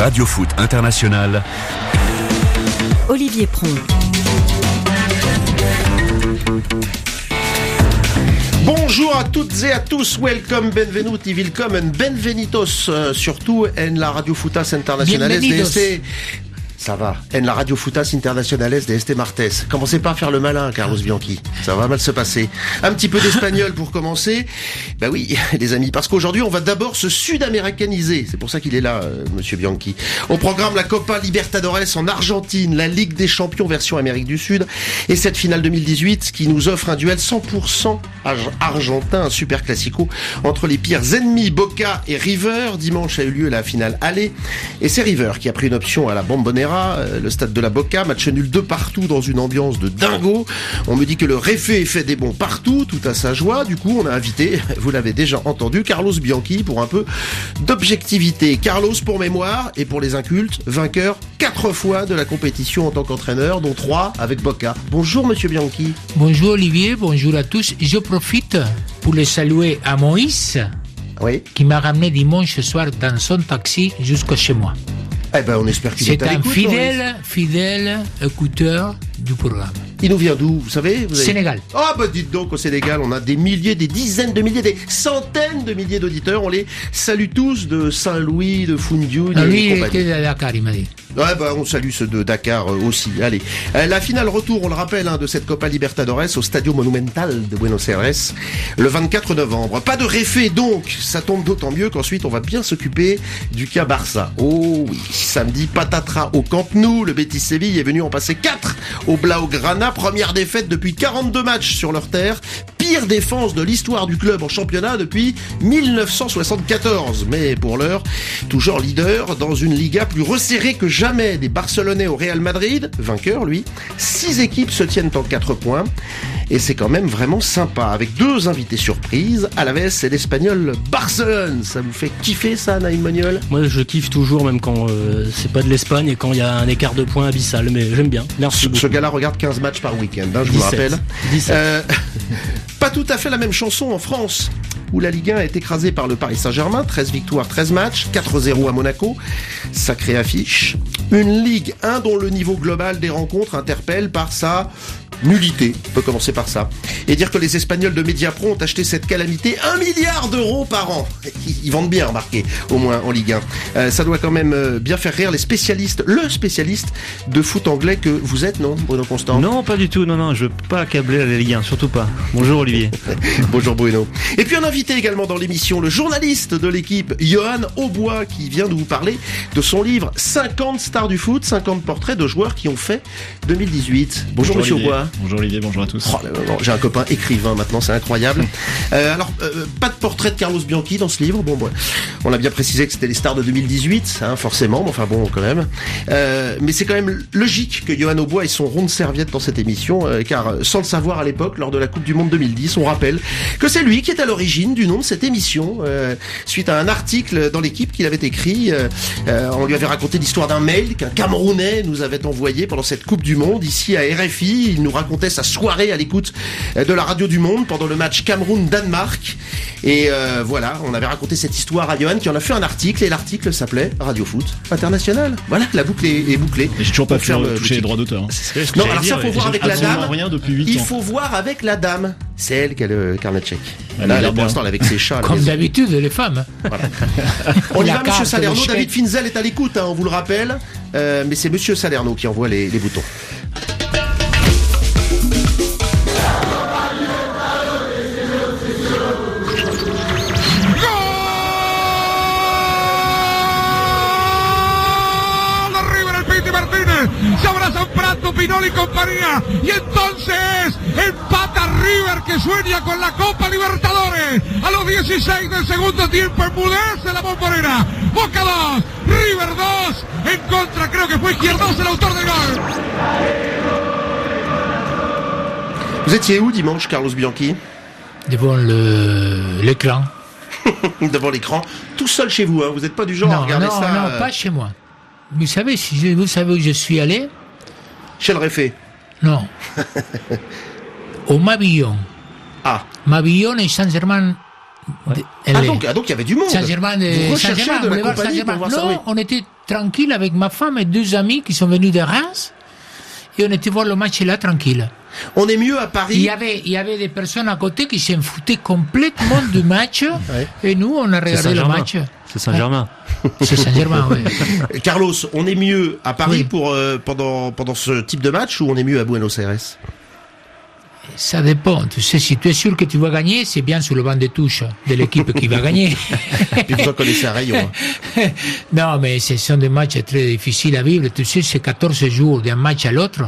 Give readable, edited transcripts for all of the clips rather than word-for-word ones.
Radio Foot International. Olivier Pron. Bonjour à toutes et à tous, welcome, benvenuti, willkommen, benvenitos, surtout en la Radio Futas Internacionales de este... Ça va, en la Radio Futas Internacionales de este martes. Commencez pas à faire le malin, Carlos Bianchi. Ça va mal se passer. Un petit peu d'espagnol pour commencer. Bah oui, les amis, parce qu'aujourd'hui, on va d'abord se sud-américaniser. C'est pour ça qu'il est là, monsieur Bianchi. Au programme, la Copa Libertadores en Argentine, la Ligue des Champions version Amérique du Sud, et cette finale 2018 qui nous offre un duel 100% argentin, un super classico entre les pires ennemis, Boca et River. Dimanche a eu lieu la finale aller, et c'est River qui a pris une option à la Bombonera, le stade de la Boca, match nul 2-2 dans une ambiance de dingo. On me dit que le réfé fait des bons partout, tout à sa joie. Du coup, on a invité, vous l'avez déjà entendu, Carlos Bianchi pour un peu d'objectivité. Carlos, pour mémoire et pour les incultes, vainqueur 4 fois de la compétition en tant qu'entraîneur, dont 3 avec Boca. Bonjour monsieur Bianchi. Bonjour Olivier, bonjour à tous. Je profite pour les saluer à Moïse, oui, qui m'a ramené dimanche soir dans son taxi jusqu'à chez moi. Eh ben, on espère qu'il est à l'écoute. C'est un fidèle écouteur du programme. Il nous vient d'où, vous savez? Sénégal. Ah bah dites donc, au Sénégal, on a des milliers, des dizaines de milliers, des centaines de milliers d'auditeurs. On les salue tous de Saint-Louis, de Foundiougne. Lui, il était à Dakar, il m'a dit. Ouais, bah, on salue ceux de Dakar aussi. Allez. La finale retour, on le rappelle, de cette Copa Libertadores au Stadio Monumental de Buenos Aires, le 24 novembre. Pas de réfé, donc. Ça tombe d'autant mieux qu'ensuite, on va bien s'occuper du cas Barça. Oh oui. Samedi, patatras au Camp Nou. Le Betis Séville est venu en passer 4 au Blaugrana. Première défaite depuis 42 matchs sur leur terre. Pire défense de l'histoire du club en championnat depuis 1974. Mais pour l'heure, toujours leader dans une Liga plus resserrée que jamais. Des Barcelonais au Real Madrid, vainqueur lui. 6 équipes se tiennent en 4 points. Et c'est quand même vraiment sympa. Avec 2 invités surprises, Alaves et l'Espagnol Barcelone. Ça vous fait kiffer ça, Naïm Moniol? Moi je kiffe toujours, même quand c'est pas de l'Espagne et quand il y a un écart de points abyssal. Mais j'aime bien. Merci beaucoup. Ce gars-là regarde 15 matchs par week-end, je vous le rappelle. 17. Pas tout à fait la même chanson en France, où la Ligue 1 est écrasée par le Paris Saint-Germain, 13 victoires, 13 matchs, 4-0 à Monaco, sacrée affiche. Une Ligue 1 dont le niveau global des rencontres interpelle par sa nullité, on peut commencer par ça. Et dire que les Espagnols de Mediapro ont acheté cette calamité 1 milliard d'euros par an. Ils vendent bien, remarquez, au moins en Ligue 1. Ça doit quand même bien faire rire les spécialistes, le spécialiste de foot anglais que vous êtes, non, Bruno Constant? Non, pas du tout, non, je veux pas accabler la Ligue 1, surtout pas. Bonjour Olivier. Bonjour Bruno. Et puis un invité également dans l'émission, le journaliste de l'équipe, Johan Aubois, qui vient de vous parler de son livre 50 stars du foot, 50 portraits de joueurs qui ont fait 2018. Bonjour monsieur Aubois. Bonjour Olivier, bonjour à tous. Oh, j'ai un copain écrivain maintenant, c'est incroyable. Alors, pas de portrait de Carlos Bianchi dans ce livre. Bon, on a bien précisé que c'était les stars de 2018, forcément, mais enfin bon, quand même. Mais c'est quand même logique que Johan Aubois ait son rond de serviette dans cette émission, car sans le savoir à l'époque, lors de la Coupe du Monde 2010, on rappelle que c'est lui qui est à l'origine du nom de cette émission, suite à un article dans l'équipe qu'il avait écrit. On lui avait raconté l'histoire d'un mail qu'un Camerounais nous avait envoyé pendant cette Coupe du Monde, ici à RFI. Il nous racontait sa soirée à l'écoute de la radio du Monde pendant le match Cameroun-Danemark. Et voilà, on avait raconté cette histoire à Johan qui en a fait un article, et l'article s'appelait Radio Foot International. Voilà, la boucle est bouclée. Et j'ai toujours pas pu toucher les droits d'auteur. Non, alors ça, faut voir avec la dame. Rien depuis 8 ans. Il faut voir avec la dame. C'est elle qui a le carnet de chèques. Là, pour l'instant, elle est avec ses chats. Comme d'habitude, les femmes. Voilà. On y va, monsieur Salerno. David Finzel est à l'écoute, on vous le rappelle. Mais c'est monsieur Salerno qui envoie les boutons. Se abrazan Prato, Pinol y compañía, y entonces empata River, que sueña con la Copa Libertadores. A los 16 del segundo tiempo enmudece la Bombonera. Boca 2, River 2, en contra creo que fue Izquierdos el autor del gol. Vous étiez où dimanche, Carlos Bianchi? Devant l'écran. Devant l'écran, tout seul chez vous, vous n'êtes pas du genre à regarder ça. Non, pas chez moi. Vous savez où je suis allé? Chez le réfé. Non. Au Mabillon. Ah. Mabillon et Saint-Germain Donc il y avait du monde. Saint-Germain, vous recherchez de la boulevard compagnie Saint-Germain. pour voir ça. Non, on était tranquille avec ma femme et 2 amis qui sont venus de Reims et on était voir le match là tranquille. On est mieux à Paris. Il y avait des personnes à côté qui s'en foutaient complètement du match et nous on a regardé le match. C'est Saint-Germain. C'est Saint-Germain, oui. Carlos, on est mieux à Paris pour pendant ce type de match ou on est mieux à Buenos Aires? Ça dépend. Tu sais, si tu es sûr que tu vas gagner, c'est bien sur le banc de touche de l'équipe qui va gagner. Puis vous en connaissez un rayon. Non, mais ce sont des matchs très difficiles à vivre. Tu sais, c'est 14 jours d'un match à l'autre.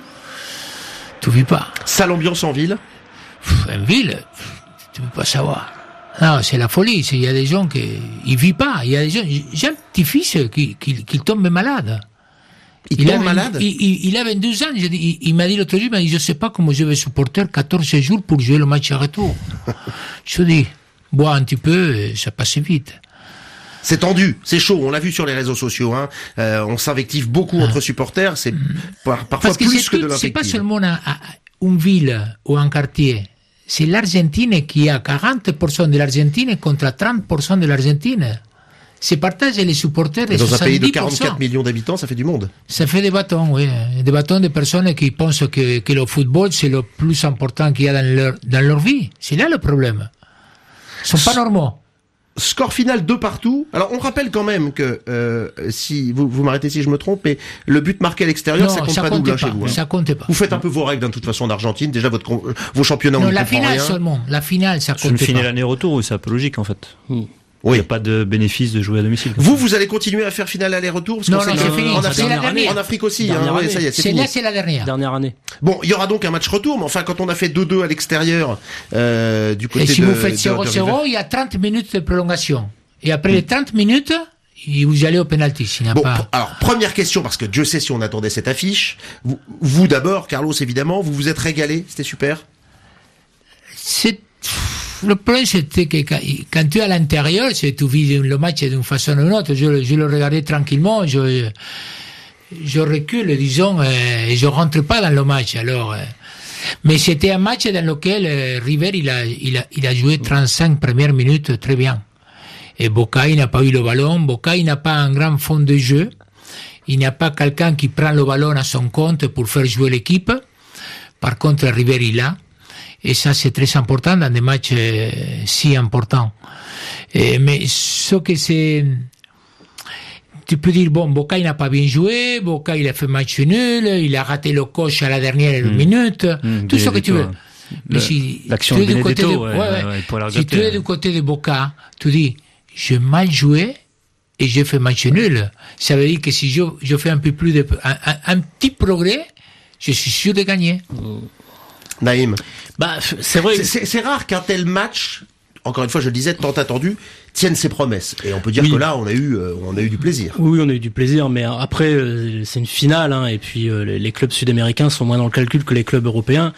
Tu vis pas. Ça, l'ambiance en ville? En ville, tu peux pas savoir. Non, c'est la folie. Il y a des gens qui ils vivent pas. Il y a des gens. J'ai un petit-fils qui tombe malade. Il tombe malade? Il a 22 ans. Il m'a dit l'autre jour, je sais pas comment je vais supporter 14 jours pour jouer le match à retour. Je dis, bois un petit peu, ça passe vite. C'est tendu, c'est chaud, on l'a vu sur les réseaux sociaux, on s'invective beaucoup entre supporters, c'est parfois parce que plus que de c'est pas l'invective. seulement une ville ou un quartier, c'est l'Argentine qui a 40% de l'Argentine contre 30% de l'Argentine. C'est partagé les supporters et 70%. Dans un pays de 44 millions d'habitants, ça fait du monde. Ça fait des bâtons, oui. Des bâtons de personnes qui pensent que le football, c'est le plus important qu'il y a dans leur vie. C'est là le problème. Ils sont pas normaux. Score final 2-2. Alors on rappelle quand même que si vous m'arrêtez si je me trompe, mais le but marqué à l'extérieur, Non, ça compte ça pas compte double pas, chez vous. ça compte pas. Vous faites un peu vos règles de toute façon d'Argentine. Déjà vos championnats on Non, ne la comprend finale rien. seulement. La finale, ça C'est compte une finale pas. aller-retour, oui, c'est un peu logique en fait. Il Oui. n'y a pas de bénéfice de jouer à domicile. Vous allez continuer à faire finale aller-retour parce Non, qu'on non, sait c'est que fini. en C'est Afrique, la dernière. en Afrique aussi. Dernière Ouais, année. ça y est, c'est C'est fini. là, c'est la dernière. Dernière année. Bon, il y aura donc un match retour, mais enfin quand on a fait 2-2 à l'extérieur du côté Et si de vous faites de 0-0, il y a 30 minutes de prolongation. Et après les 30 minutes, vous allez au penalty. S'il n'y a Bon, pas... alors première question parce que Dieu sait si on attendait cette affiche. Vous d'abord, Carlos évidemment, vous vous êtes régalé, c'était super. Le problème, c'était que quand tu es à l'intérieur, tu vis le match d'une façon ou d'une autre. Je le regardais tranquillement, je recule, disons, et je rentre pas dans le match. Alors, mais c'était un match dans lequel River, il a joué 35 premières minutes très bien. Et Boca, il n'a pas eu le ballon. Boca, il n'a pas un grand fond de jeu. Il n'y a pas quelqu'un qui prend le ballon à son compte pour faire jouer l'équipe. Par contre, River, il a. Et ça, c'est très important dans des matchs si importants. Mais ce que c'est... Tu peux dire, bon, Boca, il n'a pas bien joué, Boca, il a fait match nul, il a raté le coach à la dernière minute, tout ce que tu veux. Mais si l'action tu es de du côté de, Benedetto, si tu es du côté de Boca, tu dis, j'ai mal joué et j'ai fait match nul. Ça veut dire que si je fais un peu plus un petit progrès, je suis sûr de gagner. Naïm. C'est vrai. C'est rare qu'un tel match, encore une fois, je le disais, tant attendu, tienne ses promesses. Et on peut dire que là, on a eu du plaisir. Oui, on a eu du plaisir, mais après, c'est une finale, et puis les clubs sud-américains sont moins dans le calcul que les clubs européens.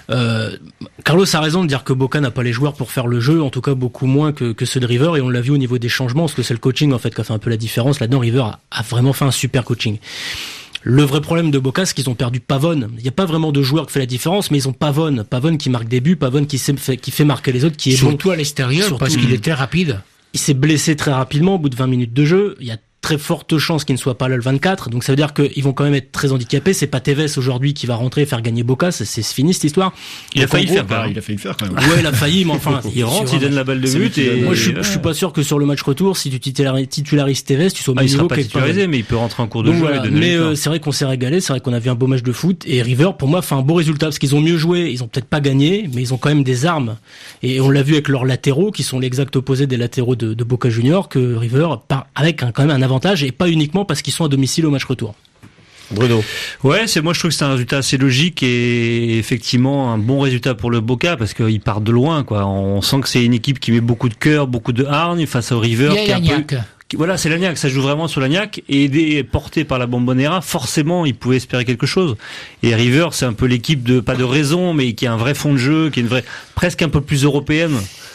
Carlos a raison de dire que Boca n'a pas les joueurs pour faire le jeu, en tout cas beaucoup moins que ceux de River, et on l'a vu au niveau des changements, parce que c'est le coaching en fait qui a fait un peu la différence. Là-dedans, River a vraiment fait un super coaching. Le vrai problème de Boca, c'est qu'ils ont perdu Pavone. Il n'y a pas vraiment de joueur qui fait la différence, mais ils ont Pavone qui marque des buts, Pavone qui fait marquer les autres, qui est surtout à l'extérieur, parce qu'il est très rapide. Il s'est blessé très rapidement au bout de 20 minutes de jeu. Il y a très forte chance qu'il ne soit pas là le 24. Donc ça veut dire qu'ils vont quand même être très handicapés. C'est pas Tevez aujourd'hui qui va rentrer et faire gagner Boca. C'est fini cette histoire. Il a failli le faire quand même. Ouais, il a failli, mais enfin, il rentre, il donne la balle de but. Et moi, je suis pas sûr que sur le match retour, si tu titularises Tevez, tu sois au même niveau qu'il soit pas titularisé, mais il peut rentrer en cours de jeu. Voilà. Mais c'est vrai qu'on s'est régalé. C'est vrai qu'on a vu un beau match de foot. Et River, pour moi, fait un beau résultat parce qu'ils ont mieux joué. Ils ont peut-être pas gagné, mais ils ont quand même des armes. Et on l'a vu avec leurs latéraux, qui sont l'exact opposé des latéraux de Boca Juniors, que River part avec quand même un avantage et pas uniquement parce qu'ils sont à domicile au match retour. Bruno. Ouais, moi je trouve que c'est un résultat assez logique et effectivement un bon résultat pour le Boca parce qu'il part de loin, quoi. On sent que c'est une équipe qui met beaucoup de cœur, beaucoup de hargne face au River qui est un peu... Voilà, c'est l'Agnac, ça joue vraiment sur l'Agnac et aidé, porté par la Bombonera, forcément, il pouvait espérer quelque chose. Et River, c'est un peu l'équipe pas de raison, mais qui a un vrai fond de jeu, qui est presque un peu plus européenne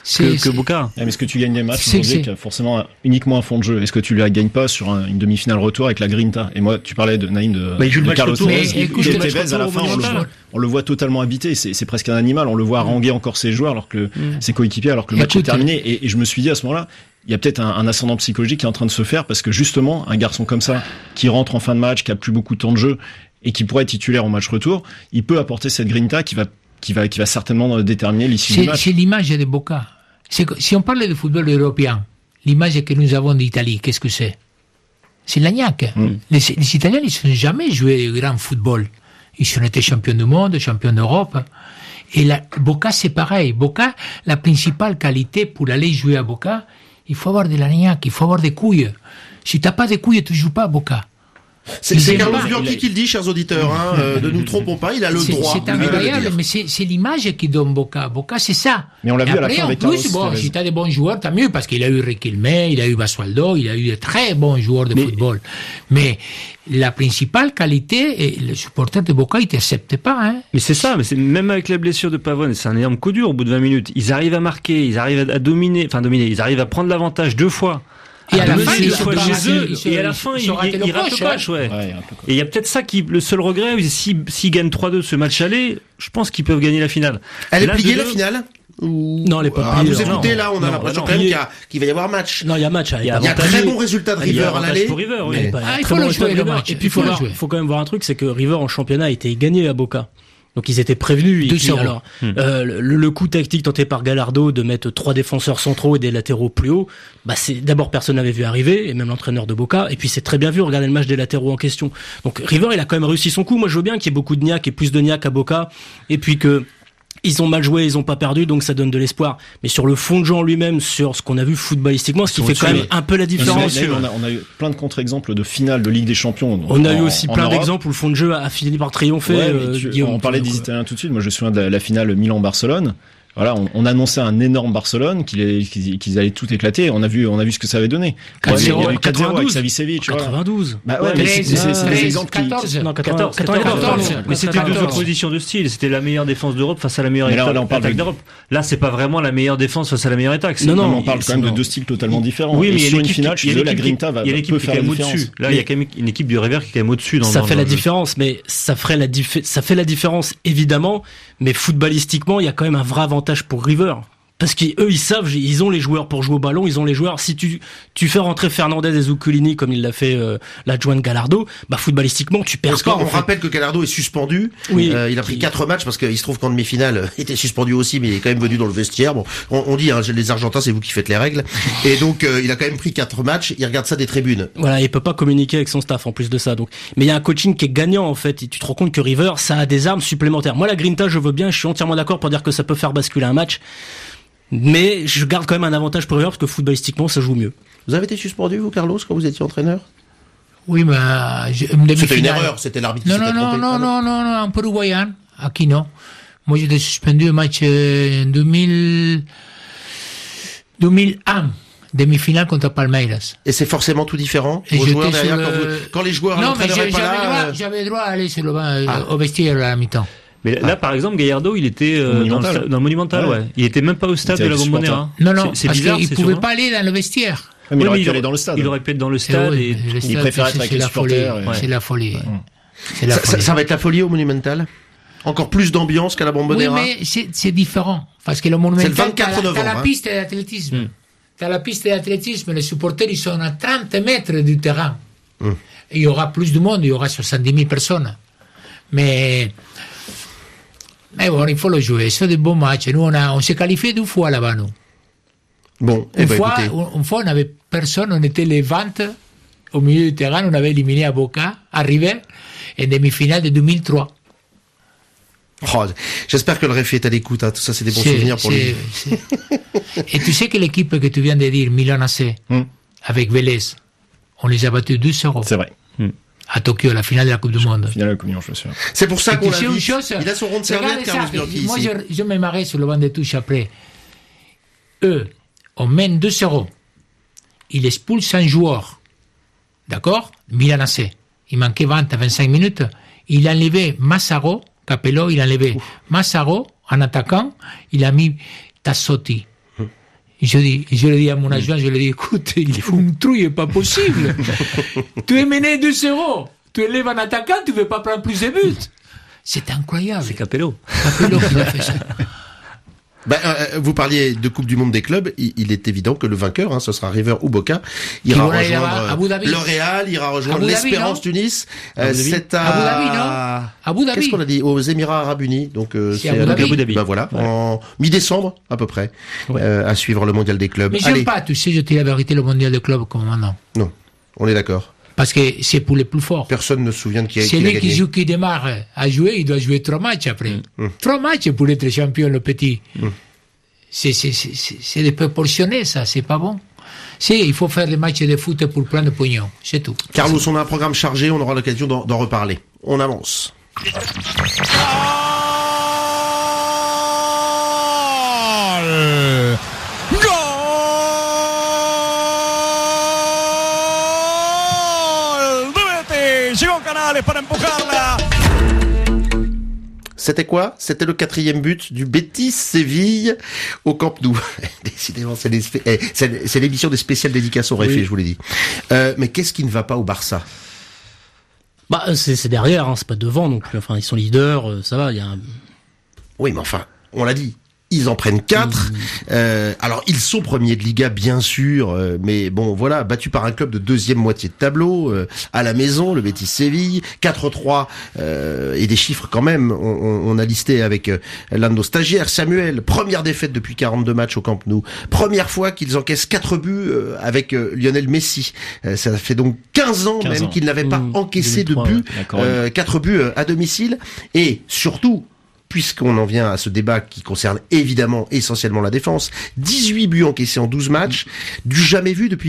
que Boca. Mais est-ce que tu gagnes des matchs aujourd'hui qui a forcément uniquement un fond de jeu? Est-ce que tu la gagnes pas sur une demi-finale retour avec la Grinta? Et moi, tu parlais de Naïm de Carlos Tevez. Tevez, à la fin, on le voit totalement habité. C'est presque un animal. On le voit haranguer encore ses joueurs alors que ses coéquipiers, alors que le match est terminé. Et je me suis dit à ce moment-là, il y a peut-être un ascendant psychologique qui est en train de se faire parce que justement, un garçon comme ça, qui rentre en fin de match, qui a plus beaucoup de temps de jeu et qui pourrait être titulaire en match retour, il peut apporter cette grinta qui va certainement déterminer l'issue du match. C'est l'image de Boca. Si on parle de football européen, l'image que nous avons d'Italie, qu'est-ce que c'est? C'est l'agnac. Les Italiens, ils n'ont jamais joué au grand football. Ils ont été champions du monde, champions d'Europe. Et Boca, c'est pareil. Boca, la principale qualité pour aller jouer à Boca, il faut avoir de l'agnac, il faut avoir des couilles. Si t'as pas de couilles, tu joues pas à Boca. C'est Carlos Bianchi qui le dit, chers auditeurs. Ne nous trompons pas, il a le droit. C'est incroyable, mais c'est l'image qui donne Boca. Boca, c'est ça. Mais on l'a vu à la fin avec Carlos. Si t'as des bons joueurs, tant mieux, parce qu'il a eu Riquelme, il a eu Basualdo, il a eu de très bons joueurs de football. Mais la principale qualité, et les supporters de Boca, ils t'acceptent pas, hein. Mais c'est ça, mais même avec la blessure de Pavone, c'est un énorme coup dur au bout de 20 minutes. Ils arrivent à marquer, ils arrivent à dominer, ils arrivent à prendre l'avantage 2 fois. Et à la fin, ils ratent le match, ouais. Et il y a peut-être ça le seul regret, s'ils gagnent 3-2 ce match aller, je pense qu'ils peuvent gagner la finale. Elle est pliée, la finale? Non, elle est pas pliée. Vous écoutez, là, on a l'impression quand même qu'il va y avoir match. Non, il y a match. Il y a un très bon résultat de River à l'aller. Il faut le jouer, le match. Et puis, il faut quand même voir un truc, c'est que River en championnat a été gagné à Boca. Donc ils étaient prévenus. Et puis, alors, le coup tactique tenté par Gallardo de mettre 3 défenseurs centraux et des latéraux plus haut, c'est d'abord personne n'avait vu arriver, et même l'entraîneur de Boca. Et puis c'est très bien vu. Regardez le match des latéraux en question. Donc River, il a quand même réussi son coup. Moi, je veux bien qu'il y ait beaucoup de niaque et plus de niaque à Boca, et puis que ils ont mal joué, ils ont pas perdu, donc ça donne de l'espoir. Mais sur le fond de jeu en lui-même, sur ce qu'on a vu footballistiquement, ce qui fait quand même un peu la différence. On a eu plein de contre-exemples de finale de Ligue des Champions. On a eu aussi plein d'exemples où le fond de jeu a fini par triompher. On parlait des Italiens tout de suite. Moi, je me souviens de la finale Milan-Barcelone. Voilà, on annonçait un énorme Barcelone qu'ils allaient tout éclater. On a vu ce que ça avait donné. 4-0, 4-0 avec Savicevic. 92. C'est des exemples 14. Non, 14. Mais c'était 2 oppositions de style. C'était la meilleure défense d'Europe face à la meilleure attaque d'Europe. Là, c'est pas vraiment la meilleure défense face à la meilleure attaque. Non, on parle quand même de 2 styles totalement différents. Oui, mais sur une finale, je suis la Grinta va peu faire la différence. Là, il y a quand même une équipe du River qui est quand même au-dessus. Ça fait la différence, mais ça fait la différence évidemment. Mais footballistiquement, il y a quand même un vrai avantage pour River. Parce qu'eux, ils savent, ils ont les joueurs pour jouer au ballon, ils ont les joueurs. Si tu fais rentrer Fernandez et Zuccolini comme il l'a fait l'adjoint de Gallardo, footballistiquement, tu perds pas. On rappelle que Gallardo est suspendu. Oui. Il a pris 4 matchs parce qu'il se trouve qu'en demi-finale, il était suspendu aussi, mais il est quand même venu dans le vestiaire. Bon, on dit, les Argentins, c'est vous qui faites les règles. Et donc, il a quand même pris 4 matchs. Il regarde ça des tribunes. Voilà, il peut pas communiquer avec son staff en plus de ça. Donc, mais il y a un coaching qui est gagnant en fait. Et tu te rends compte que River, ça a des armes supplémentaires. Moi, la Grinta, je veux bien. Je suis entièrement d'accord pour dire que ça peut faire basculer un match. Mais je garde quand même un avantage pour River parce que footballistiquement ça joue mieux. Vous avez été suspendu, vous, Carlos, quand vous étiez entraîneur? Oui, mais c'était une erreur, c'était l'arbitre qui s'était trompé. Non, un peu uruguayen. Aquí non. Moi, j'étais suspendu au match 2001, demi-finale contre Palmeiras. Et c'est forcément tout différent. Vos joueurs derrière, quand les joueurs l'entraîneur n'est pas là. J'avais droit à aller sur le banc, au vestiaire à la mi-temps. Mais là, par exemple, Gallardo, il était dans le Monumental, ouais. Il était même pas au stade de la Bombonera. Non, parce qu'il pouvait pas aller dans le vestiaire. Mais il aurait pu aller dans le stade. Il aurait pu être dans le stade et il préfère être avec les supporters. C'est la folie. Ça va être la folie au Monumental? Encore plus d'ambiance qu'à la Bombonera? Oui, mais c'est différent. Parce que le Monumental, c'est le 24 novembre. T'as la piste d'athlétisme. T'as la piste d'athlétisme, les supporters, ils sont à 30 mètres du terrain. Il y aura plus de monde, il y aura 70 000 personnes. Mais bon, il faut le jouer. C'est des bons matchs. Nous, on s'est qualifié 2 fois là-bas, nous. Bon, une fois, on n'avait personne, on était les 20 au milieu du terrain, on avait éliminé à Boca, à River, en demi-finale de 2003. Oh, j'espère que le référé est à l'écoute, hein. Tout ça, c'est des bons souvenirs pour lui. Et tu sais que l'équipe que tu viens de dire, Milan AC, avec Vélez, on les a battus 2-0. C'est vrai. À Tokyo, la finale de la Coupe du Monde. Finale de la Coupe du Monde, je suis sûr. C'est pour ça qu'on l'a vu. Il a son rond de serviette, Carlos Bianchi. Moi, je me marrais sur le banc de touche après. Eux, on mène 2-0. Il expulse un joueur. D'accord? Milan AC. Il manquait 20 à 25 minutes. Il a enlevé Massaro, Capello, il a enlevé Massaro, en attaquant. Il a mis Tassotti. Je le dis à mon agent, je lui dis, écoute, il faut une trouille, pas possible. Tu es mené 2-0. Tu élèves un attaquant, tu veux pas prendre plus de buts. C'est incroyable. C'est Capello. Capello qui a fait ça. Vous parliez de Coupe du Monde des clubs, il est évident que le vainqueur, ce sera River ou Boca, ira rejoindre le Real, ira rejoindre l'Espérance Tunis. C'est à Abu Dhabi. Qu'est-ce qu'on a dit? Aux Émirats Arabes Unis. Donc c'est Abu Dhabi. Voilà, en mi-décembre à peu près, à suivre le mondial des clubs. Mais j'aime pas, tu sais, je dis la vérité, le mondial des clubs comme maintenant. Non, on est d'accord. Parce que c'est pour les plus forts. Personne ne se souvient de qui a gagné. C'est lui qui démarre à jouer, il doit jouer 3 matchs après. 3 matchs pour être champion, le petit. C'est déproportionné, ça, c'est pas bon. Il faut faire les matchs de foot pour prendre pognon, c'est tout. Carlos, on a un programme chargé, on aura l'occasion d'en reparler. On avance. Para empujarla. C'était quoi? C'était le 4e but du Betis Séville au Camp Nou. Décidément, c'est l'émission des spéciales dédicaces au réfé, je vous l'ai dit. Mais qu'est-ce qui ne va pas au Barça? C'est derrière, c'est pas devant non plus. Enfin, ils sont leaders, ça va. Oui, mais enfin, on l'a dit. Ils en prennent 4. Alors, ils sont premiers de Liga, bien sûr, mais bon, voilà, battus par un club de deuxième moitié de tableau, à la maison, le Betis Séville, 4-3, et des chiffres quand même. On a listé avec l'un de nos stagiaires, Samuel, première défaite depuis 42 matchs au Camp Nou. Première fois qu'ils encaissent 4 buts avec Lionel Messi. Ça fait donc 15 ans qu'ils n'avaient pas encaissé 2003, de buts, 4 buts à domicile, et surtout, puisqu'on en vient à ce débat qui concerne évidemment essentiellement la défense, 18 buts encaissés en 12 matchs, du jamais vu depuis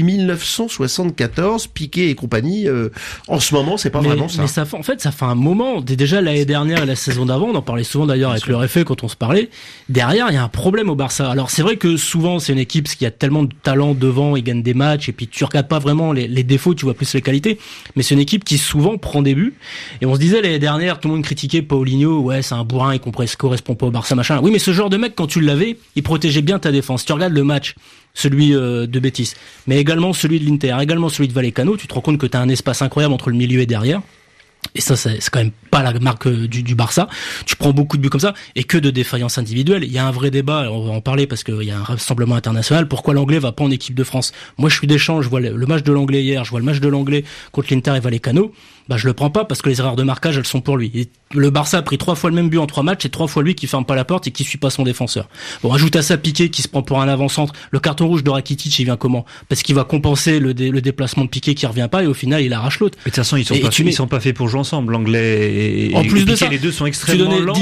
1974, Piqué et compagnie, en ce moment, c'est pas vraiment ça. Mais ça fait un moment, déjà l'année dernière et la saison d'avant, on en parlait souvent d'ailleurs avec le réfé quand on se parlait, derrière il y a un problème au Barça. Alors c'est vrai que souvent c'est une équipe qui a tellement de talent devant, ils gagnent des matchs, et puis tu regardes pas vraiment les défauts, tu vois plus les qualités, mais c'est une équipe qui souvent prend des buts, et on se disait l'année dernière, tout le monde critiquait Paulinho, ouais c'est un bourrin, il correspond pas au Barça, machin. Oui, mais ce genre de mec, quand tu l'avais, il protégeait bien ta défense. Tu regardes le match, celui de Betis, mais également celui de l'Inter, également celui de Vallecano, tu te rends compte que tu as un espace incroyable entre le milieu et derrière. Et ça, c'est quand même pas la marque du Barça. Tu prends beaucoup de buts comme ça, et que de défaillances individuelles. Il y a un vrai débat, on va en parler parce qu'il y a un rassemblement international. Pourquoi l'Anglais va pas en équipe de France? Moi, je suis Deschamps, je vois le match de l'Anglais hier, je vois le match de l'Anglais contre l'Inter et Vallecano. Je le prends pas parce que les erreurs de marquage, elles sont pour lui. Et le Barça a pris 3 fois le même but en 3 matchs, et 3 fois lui qui ferme pas la porte et qui suit pas son défenseur. Bon, ajoute à ça Piqué qui se prend pour un avant-centre. Le carton rouge de Rakitic, il vient comment? Parce qu'il va compenser le déplacement de Piqué qui revient pas, et au final, il arrache l'autre. Mais de toute façon, ils sont pas faits pour jouer ensemble, l'Anglais et en plus et de Piqué, ça, les deux sont extrêmement lents.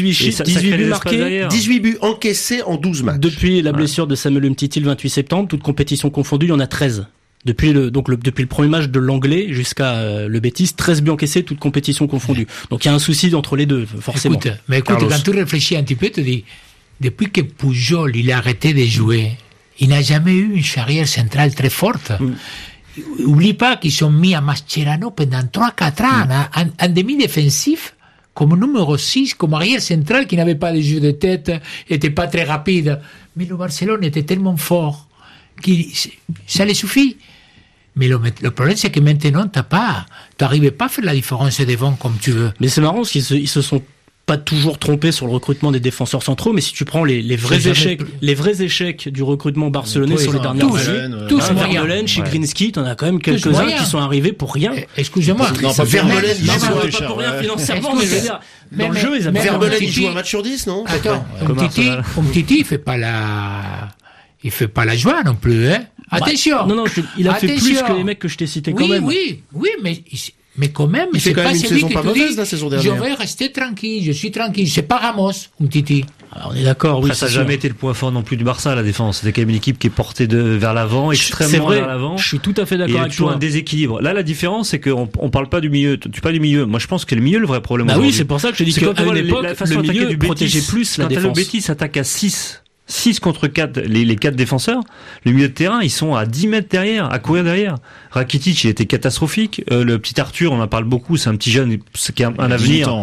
18 buts marqués, 18 buts encaissés en 12 matchs. Depuis la blessure de Samuel Umtiti le 28 septembre, toute compétition confondue, il y en a 13. Depuis le premier match de l'Anglais jusqu'à le Betis, 13 buts encaissés, toute compétition confondue. Donc il y a un souci entre les deux, forcément. Écoute, quand tu réfléchis un petit peu, tu dis, depuis que Pujol il a arrêté de jouer, il n'a jamais eu une charrière centrale très forte. Oublie pas qu'ils sont mis à Mascherano pendant 3-4 ans, en demi-défensif, comme numéro 6, comme arrière central qui n'avait pas de jeu de tête, était pas très rapide. Mais le Barcelone était tellement fort que ça les suffit. Mais le problème, c'est que maintenant, tu n'arrives pas à faire la différence devant comme tu veux. Mais c'est marrant, parce qu'ils se sont pas toujours trompés sur le recrutement des défenseurs centraux, mais si tu prends les vrais échecs du recrutement barcelonais sur les dernières années, Vermeulen, Chigrinski, t'en as quand même quelques-uns qui sont arrivés pour rien. Excusez-moi. Non, pas Vermeulen, pas pour rien financièrement, mais je veux dire, dans le jeu, ils avaient Vermeulen, il joue un match sur 10, non? Attends, Umtiti, il fait pas la joie non plus, hein. Attention. Non, il a fait plus que les mecs que je t'ai cités quand même. Oui, mais quand même, c'est pas celui que tu dis, la saison dernière. Je vais rester tranquille, je suis tranquille. C'est pas Ramos, Umtiti. Alors, on est d'accord, oui. Ça n'a jamais été le point fort non plus du Barça, la défense. C'était quand même une équipe qui est portée vers l'avant, extrêmement vers l'avant. Je suis tout à fait d'accord avec toi. Il y a toujours un déséquilibre. Là, la différence, c'est qu'on parle pas du milieu. Tu parles du milieu. Moi, je pense que le milieu, le vrai problème. Oui, c'est pour ça que je dis qu'à une époque, le milieu protégeait plus la défense. Quand le Betis s'attaque à 6, 6 contre 4, les 4 défenseurs. Le milieu de terrain, ils sont à 10 mètres derrière, à courir derrière. Rakitic, il était catastrophique. Le petit Arthur, on en parle beaucoup, c'est un petit jeune qui a un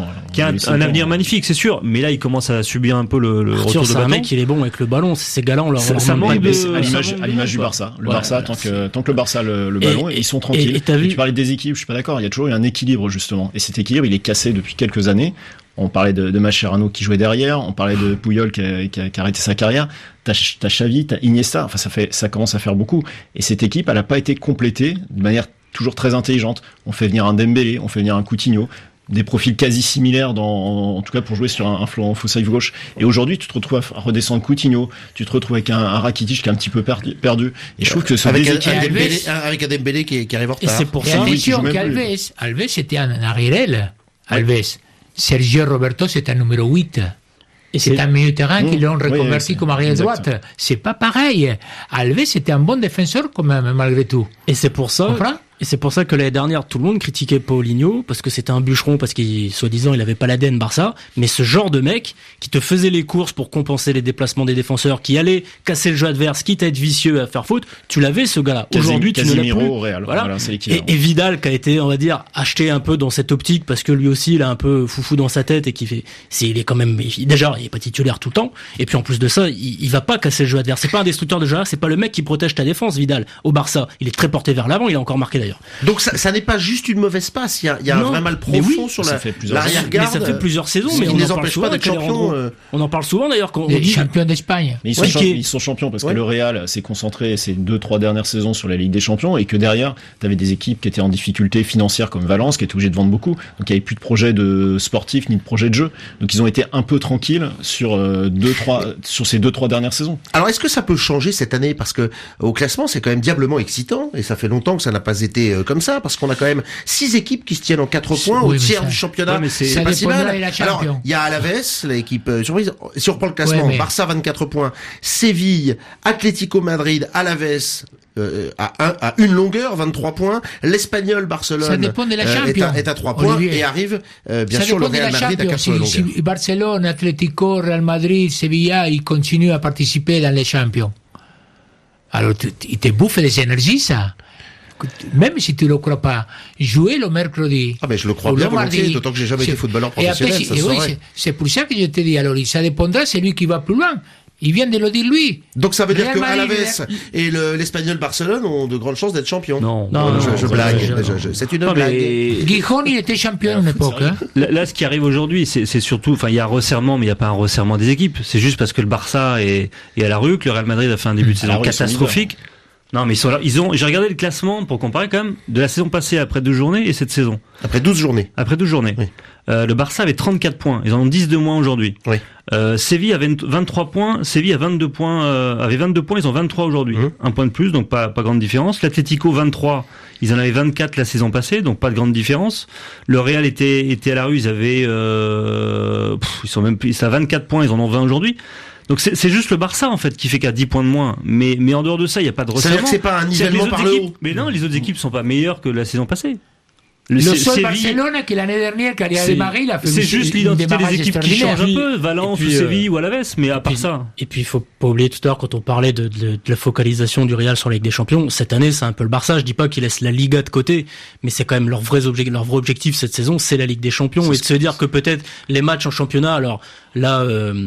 avenir magnifique, c'est sûr. Mais là, il commence à subir un peu le Arthur, retour de bâton. C'est un mec, il est bon avec le ballon. Ces gars-là, on leur ça manque à l'image du Barça. Le Barça, tant que le Barça a le ballon, ils sont tranquilles. Et tu parlais des équipes, je suis pas d'accord. Il y a toujours eu un équilibre, justement. Et cet équilibre, il est cassé depuis quelques années. On parlait de Mascherano qui jouait derrière, on parlait de Puyol qui a arrêté sa carrière. T'as Xavi, t'as Iniesta. Enfin, ça commence à faire beaucoup. Et cette équipe, elle a pas été complétée de manière toujours très intelligente. On fait venir un Dembélé, on fait venir un Coutinho, des profils quasi similaires en tout cas pour jouer sur un flanc faux gauche. Et aujourd'hui, tu te retrouves à redescendre Coutinho, tu te retrouves avec un Rakitic qui est un petit peu perdu. Et je trouve que ce avec un Dembélé qui arrive en retard. Et c'est pour ça qu'Alves c'était un arrière. Alves. Sergio Roberto, c'est un numéro 8. Et c'est un milieu de terrain qui l'ont reconverti comme arrière droite. C'est pas pareil. Alves, c'était un bon défenseur quand même, malgré tout. Et c'est pour ça. Et c'est pour ça que l'année dernière, tout le monde critiquait Paulinho, parce que c'était un bûcheron, parce qu'il, soi-disant, il avait pas l'ADN Barça. Mais ce genre de mec, qui te faisait les courses pour compenser les déplacements des défenseurs, qui allait casser le jeu adverse, quitte à être vicieux, à faire faute, tu l'avais, ce gars-là. Aujourd'hui, tu ne l'as plus. Au Real. Voilà, c'est et Vidal, qui a été, on va dire, acheté un peu dans cette optique, parce que lui aussi, il a un peu foufou dans sa tête, et il est quand même, déjà, il est pas titulaire tout le temps. Et puis, en plus de ça, il va pas casser le jeu adverse. C'est pas un destructeur de jeu, c'est pas le mec qui protège ta défense, Vidal. Au Barça, il est très porté vers l'avant, il a encore marqué d'ailleurs. Donc ça n'est pas juste une mauvaise passe, il y a un vrai mal profond sur l'arrière-garde. Mais ça fait plusieurs saisons, mais on ne les empêche pas d'être champions. On en parle souvent d'ailleurs quand on dit champions d'Espagne. Mais ils sont champions parce que le Real s'est concentré ces 2-3 dernières saisons sur la Ligue des Champions et que derrière, tu avais des équipes qui étaient en difficulté financière comme Valence qui étaient obligées de vendre beaucoup. Donc il n'y avait plus de projet de sportif ni de projet de jeu. Donc ils ont été un peu tranquilles sur ces 2-3 dernières saisons. Alors est-ce que ça peut changer cette année parce que au classement c'est quand même diablement excitant et ça fait longtemps que ça n'a pas été comme ça parce qu'on a quand même 6 équipes qui se tiennent en 4 points au tiers du championnat. C'est pas si mal. Alors, il y a Alaves, l'équipe surprise. Si on reprend le classement, Barça 24 points, Séville, Atlético Madrid, Alaves à une longueur, 23 points. L'Espagnol Barcelone est à 3 points et arrive bien sûr le Real Madrid à 4 longueurs. Si Barcelone, Atlético, Real Madrid, Sevilla, ils continuent à participer dans les champions. Alors, ils te bouffent les énergies, ça. Même si tu ne le crois pas, jouer le mercredi. Ah, mais je le crois bien volontiers, d'autant que j'ai jamais été footballeur professionnel. C'est pour ça que je te dis, alors, ça dépendra, c'est lui qui va plus loin. Il vient de le dire lui. Donc ça veut dire que Alaves et l'Espagnol Barcelone ont de grandes chances d'être champions. Non, je blague. C'est une blague. Gijón, il était champion à une époque. Là, ce qui arrive aujourd'hui, c'est surtout, enfin, il y a un resserrement, mais il n'y a pas un resserrement des équipes. C'est juste parce que le Barça est à la rue, que le Real Madrid a fait un début de saison catastrophique. Non, mais ils sont là. J'ai regardé le classement pour comparer quand même de la saison passée après 2 journées et cette saison. Après 12 journées. Oui. Le Barça avait 34 points. Ils en ont 10 de moins aujourd'hui. Oui. Séville avait 23 points. Séville a 22 points, avait 22 points. Ils ont 23 aujourd'hui. Un point de plus, donc pas grande différence. L'Atlético 23. Ils en avaient 24 la saison passée, donc pas de grande différence. Le Real était à la rue. Ils avaient, ils sont même plus, à 24 points. Ils en ont 20 aujourd'hui. Donc c'est juste le Barça en fait qui fait qu'à 10 points de moins, mais en dehors de ça, il n'y a pas de resserrement. C'est-à-dire que c'est pas un nivellement par le haut. Mais non, les autres équipes sont pas meilleures que la saison passée. Le seul Barcelone qui l'année dernière, qui a démarré, il a fait c'est juste l'identité des équipes qui change un peu, Valence ou Séville ou Alaves, mais à part ça. Et puis il faut pas oublier tout à l'heure quand on parlait de la focalisation du Real sur la Ligue des Champions, cette année c'est un peu le Barça. Je dis pas qu'ils laissent la Liga de côté, mais c'est quand même leur vrai objectif cette saison, c'est la Ligue des Champions et de se dire que peut-être les matchs en championnat, alors là,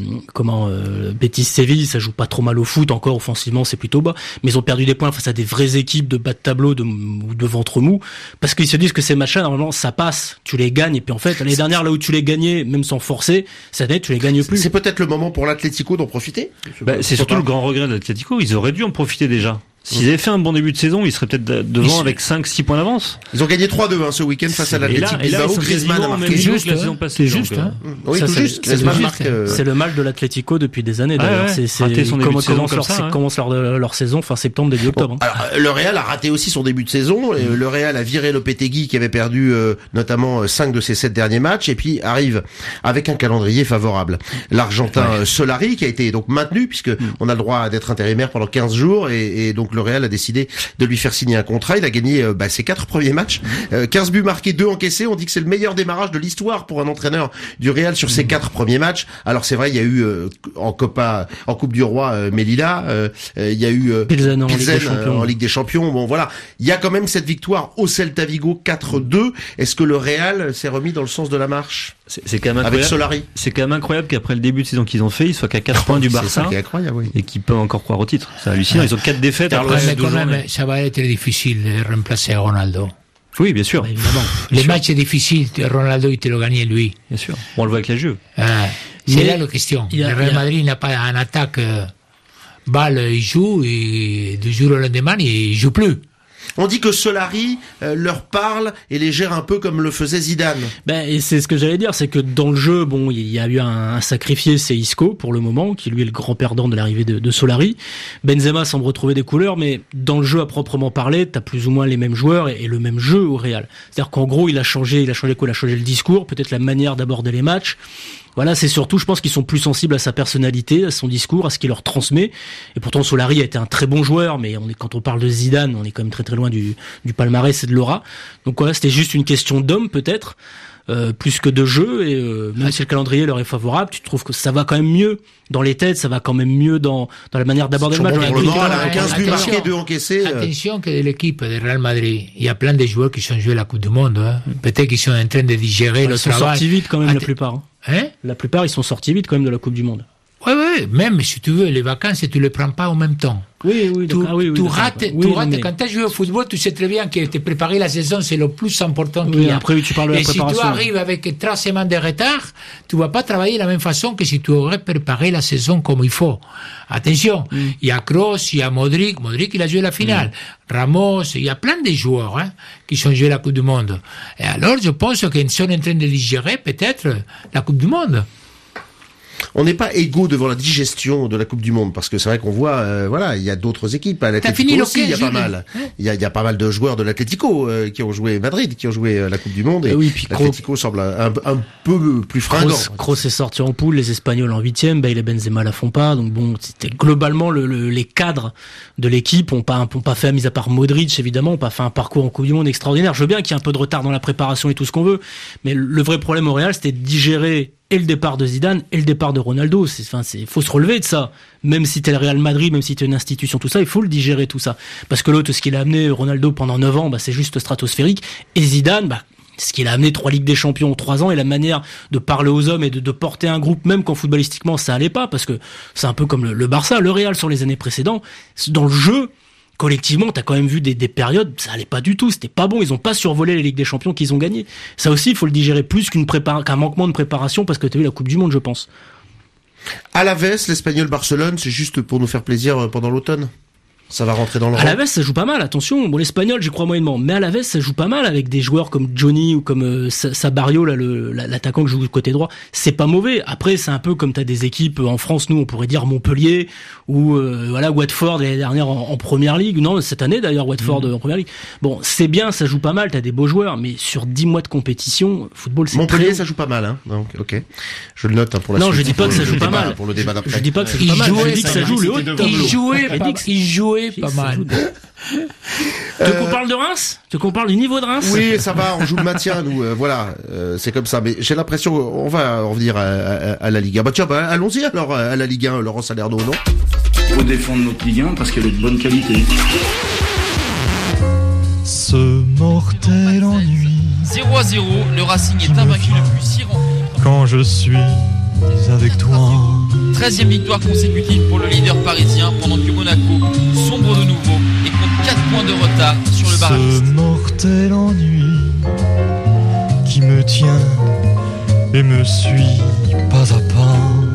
Betis Séville, ça joue pas trop mal au foot encore offensivement, c'est plutôt bas, mais ils ont perdu des points face à des vraies équipes de bas de tableau, de ventre mou, parce qu'ils se disent que ces matchs-là normalement ça passe, tu les gagnes et puis en fait l'année dernière là où tu les gagnais même sans forcer, cette année tu les gagnes plus. C'est peut-être le moment pour l'Atlético d'en profiter. C'est surtout le grand regret de l'Atlético, ils auraient dû en profiter déjà. S'ils avaient fait un bon début de saison, ils seraient peut-être devant avec 5-6 points d'avance. Ils ont gagné 3-2 ce week-end face à l'Atlético. Et là, Griezmann a marqué juste la saison passée. C'est juste. Oui, tout juste. Griezmann marque. C'est le mal de l'Atlético depuis des années d'ailleurs. Commence leur saison fin septembre début octobre. Alors le Real a raté aussi son début de saison. Le Real a viré Lopetegui qui avait perdu notamment 5 de ses 7 derniers matchs et puis arrive avec un calendrier favorable. L'Argentin Solari qui a été donc maintenu puisque on a le droit d'être intérimaire pendant 15 jours et donc donc le Real a décidé de lui faire signer un contrat. Il a gagné ses 4 premiers matchs, 15 buts marqués, 2 encaissés. On dit que c'est le meilleur démarrage de l'histoire pour un entraîneur du Real sur ses 4 premiers matchs. Alors c'est vrai, il y a eu en Coupe du Roi Melilla, il y a eu Pilsen en Ligue des Champions. Bon voilà, il y a quand même cette victoire au Celta Vigo 4-2. Est-ce que le Real s'est remis dans le sens de la marche? C'est quand même incroyable. Avec Solari. C'est quand même incroyable qu'après le début de saison qu'ils ont fait, ils soient qu'à 4 points du Barça. C'est ça qui est incroyable, oui. Et qu'ils peuvent encore croire au titre. C'est hallucinant. Ils ont 4 défaites après 12 journées. Ça va être difficile de remplacer Ronaldo. Oui, bien sûr. Évidemment. Les matchs sont difficiles. Ronaldo, il te le gagne lui. Bien sûr. On le voit avec les jeux. C'est là la question. Le Real Madrid n'a pas un attaque. Balle, il joue et du jour au lendemain, il joue plus. On dit que Solari leur parle et les gère un peu comme le faisait Zidane. Et c'est ce que j'allais dire, c'est que dans le jeu, bon, il y a eu un sacrifié, c'est Isco pour le moment, qui lui est le grand perdant de l'arrivée de Solari. Benzema semble retrouver des couleurs, mais dans le jeu à proprement parler, t'as plus ou moins les mêmes joueurs et le même jeu au Real. C'est-à-dire qu'en gros, il a changé quoi? Il a changé le discours, peut-être la manière d'aborder les matchs. Voilà, c'est surtout, je pense qu'ils sont plus sensibles à sa personnalité, à son discours, à ce qu'il leur transmet. Et pourtant, Solari a été un très bon joueur, mais quand on parle de Zidane, on est quand même très très loin du palmarès et de l'aura. Donc voilà, c'était juste une question d'homme peut-être, plus que de jeu. Et même si le calendrier leur est favorable, tu trouves que ça va quand même mieux dans les têtes, ça va quand même mieux dans la manière d'aborder le match. Pour le moral, 15 buts marqués, 2 encaissés. Attention que de l'équipe de Real Madrid, il y a plein de joueurs qui ont joué la Coupe du Monde. Peut-être qu'ils sont en train de digérer le travail. Ils sont sortis vite quand même la plupart. La plupart, ils sont sortis vite quand même de la Coupe du Monde. Oui, même si tu veux, les vacances, tu les prends pas en même temps. Oui, tu rates, quand tu as joué au football, tu sais très bien que te préparer la saison, c'est le plus important qu'il y a. Après, tu parles de la préparation. Et si tu arrives avec 3 semaines de retard, tu vas pas travailler de la même façon que si tu aurais préparé la saison comme il faut. Attention, il y a Kroos, il y a Modric, il a joué la finale. Ramos, il y a plein de joueurs, qui ont joué la Coupe du Monde. Et alors, je pense qu'ils sont en train de digérer peut-être la Coupe du Monde. On n'est pas égaux devant la digestion de la Coupe du Monde, parce que c'est vrai qu'on voit, il y a d'autres équipes. À l'Atlético aussi, il y a pas mal. Il y a pas mal de joueurs de l'Atlético qui ont joué Madrid, qui ont joué la Coupe du Monde. Et oui, puis l'Atlético semble un peu plus fringant. Kroos est sorti en poule, les Espagnols en 8e, Bale et Benzema la font pas. Donc bon, c'était globalement les cadres de l'équipe ont pas fait, mis à part Modric évidemment, ont pas fait un parcours en Coupe du Monde extraordinaire. Je veux bien qu'il y ait un peu de retard dans la préparation et tout ce qu'on veut, mais le vrai problème au Real, c'était de digérer et le départ de Zidane et le départ de Ronaldo. Faut se relever de ça. Même si t'es le Real Madrid, même si t'es une institution, tout ça, il faut le digérer tout ça. Parce que l'autre, ce qu'il a amené Ronaldo pendant 9 ans, c'est juste stratosphérique. Et Zidane, ce qu'il a amené 3 Ligues des Champions en 3 ans et la manière de parler aux hommes et de porter un groupe, même quand footballistiquement ça allait pas, parce que c'est un peu comme le Barça, le Real sur les années précédentes. Dans le jeu, collectivement, t'as quand même vu des périodes, ça allait pas du tout, c'était pas bon, ils ont pas survolé les Ligues des Champions qu'ils ont gagnées. Ça aussi, il faut le digérer plus qu'un manquement de préparation, parce que t'as vu la Coupe du Monde, je pense. Alaves, l'Espagnol Barcelone, c'est juste pour nous faire plaisir pendant l'automne? Ça va rentrer dans le rang. Alaves, ça joue pas mal, attention. Bon, l'Espagnol, j'y crois moyennement. Mais Alaves, ça joue pas mal avec des joueurs comme Johnny ou comme Sabario, là, l'attaquant que joue du côté droit. C'est pas mauvais. Après, c'est un peu comme t'as des équipes en France, nous, on pourrait dire Montpellier ou Watford l'année dernière en Première Ligue. Non, cette année d'ailleurs, Watford en Première Ligue. Bon, c'est bien, ça joue pas mal, t'as des beaux joueurs, mais sur 10 mois de compétition, football, c'est Montpellier, ça joue pas mal, Donc, ok. Je le note pour la suite. Non, je dis pas que ça joue pas mal. Pour le débat d'après. Je dis pas que ça joue pas mal. Je dis que ça joue le haut de tableau. Il jouait pas mal. Tu veux qu'on parle de Reims? Tu veux qu'on parle du niveau de Reims? Oui, ça va, on joue le maintien, nous, c'est comme ça. Mais j'ai l'impression, on va revenir à la Ligue 1. Tiens, allons-y alors à la Ligue 1, Laurent Salerno, non? Faut défendre notre Ligue 1 parce qu'elle est de bonne qualité. Ce mortel ennui. 0-0, le Racing est invaincu depuis 6 rencontres. Quand je suis avec toi. 13e victoire consécutive pour le leader parisien pendant que Monaco sombre de nouveau et compte 4 points de retard sur le barragiste. Ce mortel ennui qui me tient et me suit pas à pas.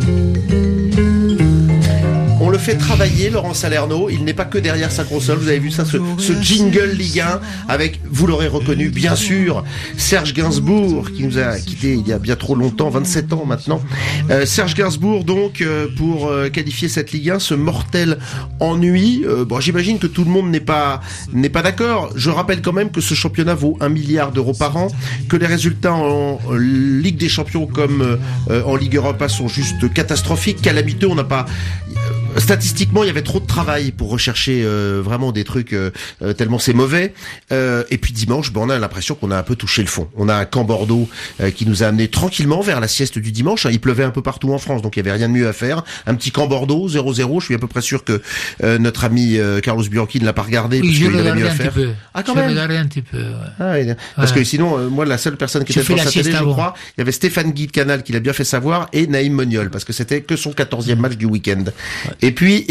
On le fait travailler, Laurent Salerno. Il n'est pas que derrière sa console. Vous avez vu ça, ce jingle Ligue 1 avec, vous l'aurez reconnu, bien sûr, Serge Gainsbourg qui nous a quittés il y a bien trop longtemps, 27 ans maintenant. Serge Gainsbourg donc pour qualifier cette Ligue 1, ce mortel ennui. J'imagine que tout le monde n'est pas d'accord. Je rappelle quand même que ce championnat vaut 1 milliard d'euros par an, que les résultats en Ligue des Champions comme en Ligue Europa sont juste catastrophiques, calamiteux. On n'a pas Statistiquement, il y avait trop de travail pour rechercher vraiment des trucs tellement c'est mauvais. Et puis dimanche, on a l'impression qu'on a un peu touché le fond. On a un Caen Bordeaux qui nous a amené tranquillement vers la sieste du dimanche. Il pleuvait un peu partout en France, donc il y avait rien de mieux à faire. Un petit Caen Bordeaux 0-0. Je suis à peu près sûr que notre ami Carlos Bianchi ne l'a pas regardé parce qu'il avait mieux à faire. Ah, quand même. Un petit peu. Ouais. Ah, oui. Parce que sinon, moi, la seule personne qui était devant sa télé, je crois, il y avait Stéphane Guy de Canal qui l'a bien fait savoir et Naïm Moniol parce que c'était que son 14e match du week-end. Ouais. Et puis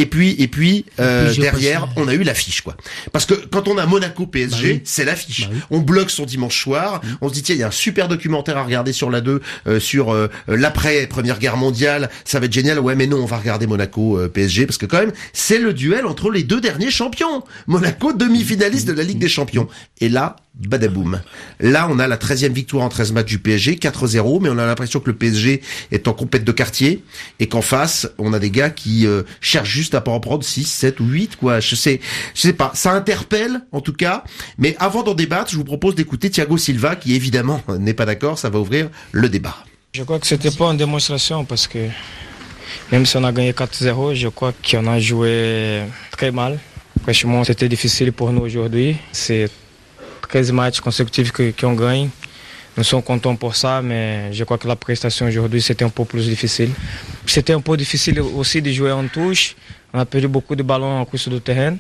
derrière, on a eu l'affiche, quoi. Parce que quand on a Monaco PSG, c'est l'affiche. On bloque son dimanche soir. On se dit, tiens, il y a un super documentaire à regarder sur la 2, sur l'après Première Guerre mondiale. Ça va être génial. Ouais, mais non, on va regarder Monaco PSG parce que quand même, c'est le duel entre les deux derniers champions. Monaco, demi-finaliste de la Ligue des Champions. Et là, badaboum. Là, on a la 13e victoire en 13 matchs du PSG, 4-0, mais on a l'impression que le PSG est en compète de quartier et qu'en face, on a des gars qui cherchent juste à pas en prendre 6, 7 ou 8, quoi. Je sais pas. Ça interpelle, en tout cas. Mais avant d'en débattre, je vous propose d'écouter Thiago Silva, qui évidemment n'est pas d'accord. Ça va ouvrir le débat. Je crois que c'était pas une démonstration parce que même si on a gagné 4-0, je crois qu'on a joué très mal. Franchement, c'était difficile pour nous aujourd'hui. C'est 13 matchs consécutifs qu'on gagne. Nous sommes contents pour ça, mais je crois que la prestation aujourd'hui, c'était un peu plus difficile. C'était un peu difficile aussi de jouer en touche. On a perdu beaucoup de ballons en course de terrain.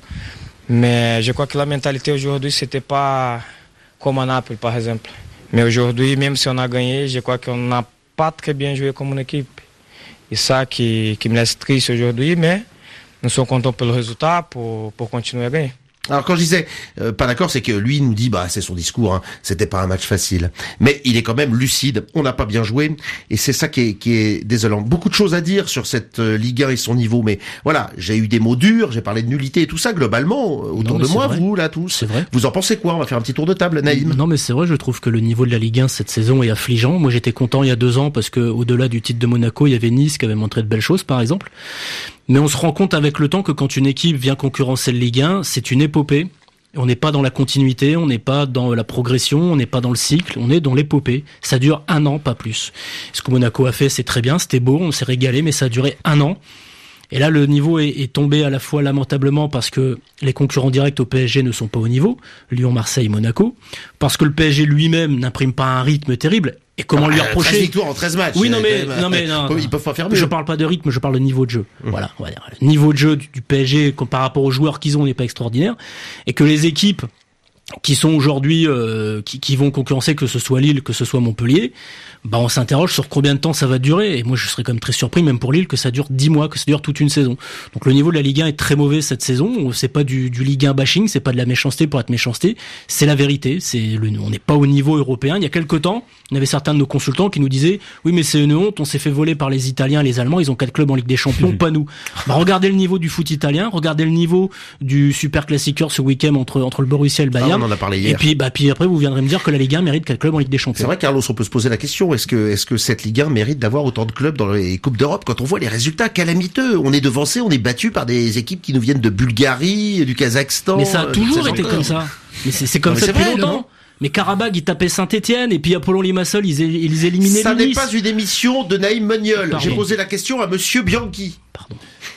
Mais je crois que la mentalité aujourd'hui, c'était pas comme à Naples, par exemple. Mais aujourd'hui, même si on a gagné, je crois qu'on n'a pas très bien joué comme une équipe. Et ça qui me laisse triste aujourd'hui, mais nous sommes contents pour le résultat, pour continuer à gagner. Alors quand je disais pas d'accord, c'est que lui nous dit c'est son discours, c'était pas un match facile, mais il est quand même lucide. On n'a pas bien joué et c'est ça qui est désolant. Beaucoup de choses à dire sur cette Ligue 1 et son niveau, mais voilà, j'ai eu des mots durs, j'ai parlé de nullité et tout ça globalement autour de moi. Vous là tous, c'est vrai. Vous en pensez quoi? On va faire un petit tour de table, Naïm. Non mais c'est vrai, je trouve que le niveau de la Ligue 1 cette saison est affligeant. Moi j'étais content il y a 2 ans parce que au-delà du titre de Monaco, il y avait Nice qui avait montré de belles choses par exemple. Mais on se rend compte avec le temps que quand une équipe vient concurrencer le Ligue 1, c'est une épopée. On n'est pas dans la continuité, on n'est pas dans la progression, on n'est pas dans le cycle, on est dans l'épopée. Ça dure 1 an, pas plus. Ce que Monaco a fait, c'est très bien, c'était beau, on s'est régalé, mais ça a duré 1 an. Et là, le niveau est tombé à la fois lamentablement parce que les concurrents directs au PSG ne sont pas au niveau, Lyon, Marseille, Monaco, parce que le PSG lui-même n'imprime pas un rythme terrible. Et comment lui reprocher 13 victoires en 13 matchs. Oui, non, ils peuvent pas faire mieux. Je parle pas de rythme, je parle de niveau de jeu. Voilà, on va dire. Le niveau de jeu du PSG par rapport aux joueurs qu'ils ont n'est pas extraordinaire. Et que les équipes qui sont aujourd'hui, qui vont concurrencer, que ce soit Lille, que ce soit Montpellier, on s'interroge sur combien de temps ça va durer. Et moi, je serais quand même très surpris, même pour Lille, que ça dure 10 mois, que ça dure toute une saison. Donc, le niveau de la Ligue 1 est très mauvais cette saison. C'est pas du Ligue 1 bashing, c'est pas de la méchanceté pour être méchanceté. C'est la vérité. On n'est pas au niveau européen. Il y a quelques temps, on avait certains de nos consultants qui nous disaient, oui, mais c'est une honte, on s'est fait voler par les Italiens et les Allemands, ils ont 4 clubs en Ligue des Champions, pas nous. Regardez le niveau du foot italien, regardez le niveau du Super Classiqueur ce week-end entre le Borussia et le Bayern. On en a parlé hier. Et puis après, vous viendrez me dire que la Ligue 1 mérite 4 clubs en Ligue des Champions. C'est vrai, Carlos, on peut se poser la question, est-ce que cette Ligue 1 mérite d'avoir autant de clubs dans les Coupes d'Europe quand on voit les résultats calamiteux? On est devancé, on est battu par des équipes qui nous viennent de Bulgarie, du Kazakhstan. Mais ça a toujours été comme ça. Mais c'est comme ça depuis longtemps. Mais Karabag, il tapait Saint-Etienne, et puis Apollon Limassol, ils éliminaient ça Nice. n'est pas une émission de Naïm Moniol. J'ai posé la question à monsieur Bianchi. Pardon.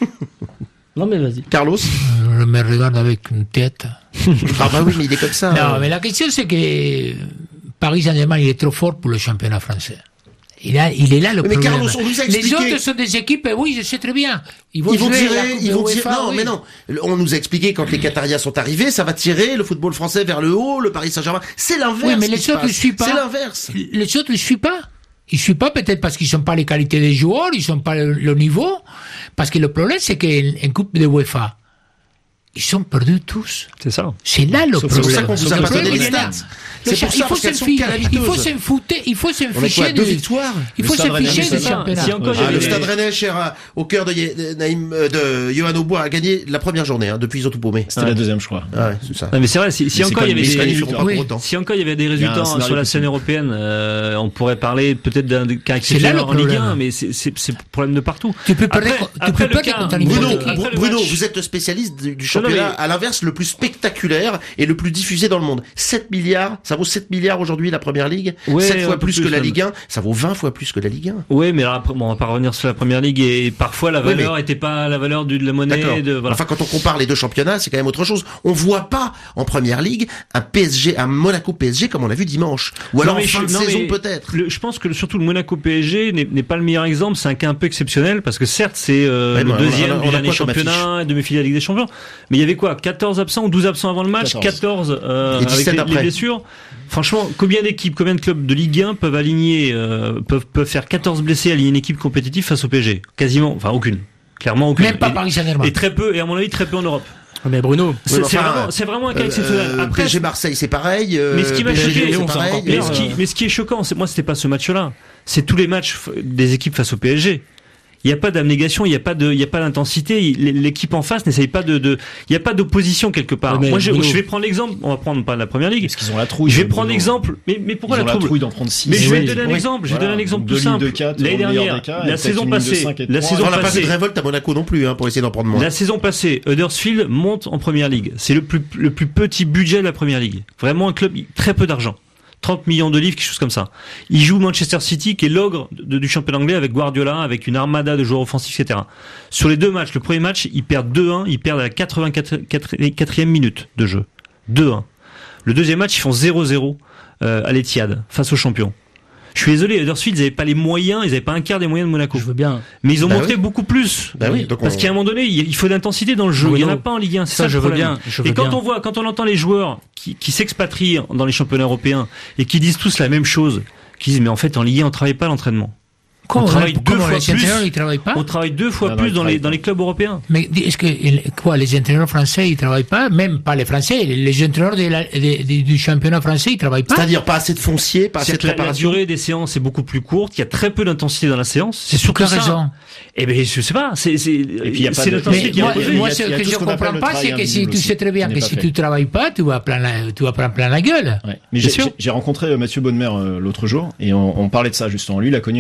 Non mais vas-y. Carlos? Je me regarde avec une tête. Ah oui, mais il est comme ça. Non, mais la question c'est que Paris Saint-Germain, il est trop fort pour le championnat français. Il est là le problème. Carlos, on nous a expliqué. Les autres sont des équipes, oui, je sais très bien. Ils vont tirer. Non, mais non. On nous a expliqué quand les Qatariens sont arrivés, ça va tirer le football français vers le haut, le Paris Saint-Germain. C'est l'inverse. Oui, mais les autres ne suivent pas. C'est l'inverse. Les autres ne suivent pas. Ils suivent pas peut-être parce qu'ils sont pas les qualités des joueurs, ils sont pas le niveau. Parce que le problème, c'est qu'en Coupe de UEFA, ils sont perdus tous. C'est ça. C'est là le problème. C'est pour ça qu'on vous a pas donné les stats. Il faut s'en ficher. Il faut s'en ficher. 2 victoires. Il faut s'en ficher du championnat. Le Stade Rennais, cher au cœur de Yohan Aubois, a gagné la première journée. Depuis, ils ont tout paumé. C'était la deuxième, je crois. Ah ouais, c'est ça. Non, mais c'est vrai. Si encore il y avait des résultats sur la scène européenne, on pourrait parler peut-être d'un cas exceptionnel en Ligue 1, mais c'est problème de partout. Tu peux perdre contre Bruno, vous êtes le spécialiste du championnat championnat, à l'inverse, le plus spectaculaire et le plus diffusé dans le monde. 7 milliards, ça vaut 7 milliards aujourd'hui la Première Ligue. 7 fois plus que la Ligue 1, ça vaut 20 fois plus que la Ligue 1. Oui, mais alors, on va pas revenir sur la Première Ligue et parfois la valeur était pas la valeur de la monnaie. Voilà. Enfin, quand on compare les deux championnats, c'est quand même autre chose. On voit pas en Première Ligue un Monaco PSG comme on l'a vu dimanche. Ou alors en fin de saison peut-être. Je pense que surtout le Monaco PSG n'est pas le meilleur exemple. C'est un cas un peu exceptionnel parce que certes c'est le deuxième du dernier championnat, demi-finale de Ligue des Champions. Mais il y avait quoi, 14 absents ou 12 absents avant le match, 14 avec les blessures. Franchement, combien d'équipes, combien de clubs de Ligue 1 peuvent aligner, peuvent faire 14 blessés, aligner une équipe compétitive face au PSG? Quasiment, enfin aucune. Clairement aucune. Même pas Paris Saint-Germain. Et très peu, et à mon avis très peu en Europe. Mais Bruno, c'est vraiment un cas exceptionnel. Après, PSG Marseille, c'est pareil. Mais ce qui m'a choqué, mais ce qui est choquant, moi c'était pas ce match-là. C'est tous les matchs des équipes face au PSG. Il n'y a pas d'abnégation, il n'y a pas d'intensité. L'équipe en face n'essaye pas il n'y a pas d'opposition quelque part. Moi, je vais prendre l'exemple. On va prendre pas la Première Ligue. Parce qu'ils ont la trouille. Je vais prendre l'exemple. Mais pourquoi la trouille d'en prendre 6? Mais je vais te donner un exemple. Je vais donner un exemple tout simple. L'année dernière, la saison passée, on n'a pas fait de révolte à Monaco non plus, pour essayer d'en prendre moins. La saison passée, Huddersfield monte en Première Ligue. C'est le plus petit budget de la Première Ligue. Vraiment un club très peu d'argent. 30 millions de livres, quelque chose comme ça. Il joue Manchester City, qui est l'ogre du championnat anglais, avec Guardiola, avec une armada de joueurs offensifs, etc. Sur les deux matchs, le premier match, ils perdent 2-1, ils perdent à la 84e minute de jeu. 2-1. Le deuxième match, ils font 0-0 à l'Etihad, face aux champions. Je suis désolé, Huddersfield, ils n'avaient pas les moyens, ils n'avaient pas un quart des moyens de Monaco. Je veux bien. Mais ils ont montré beaucoup plus. Donc parce qu'à un moment donné, il faut d'intensité dans le jeu. Il n'y en a pas en Ligue 1. C'est ça, je veux bien. Et quand on entend les joueurs qui s'expatrient dans les championnats européens et qui disent tous la même chose, qui disent, mais en fait, en Ligue 1, on travaille pas l'entraînement. On travaille deux fois plus. On travaille 2 fois plus dans les clubs européens. Mais est-ce que les entraîneurs français ils travaillent pas, même pas les Français, les entraîneurs du championnat français ils travaillent pas. C'est-à-dire pas assez de foncier, pas assez de préparation. La durée des séances est beaucoup plus courte. Il y a très peu d'intensité dans la séance. C'est surtout ça. Raison. Eh ben je sais pas. C'est l'intensité qui est imposée. Moi ce que je comprends pas, c'est que si tu sais très bien que si tu travailles pas, tu vas prendre plein la gueule. Mais j'ai rencontré Mathieu Bonnemer l'autre jour et on parlait de ça justement. Lui il a connu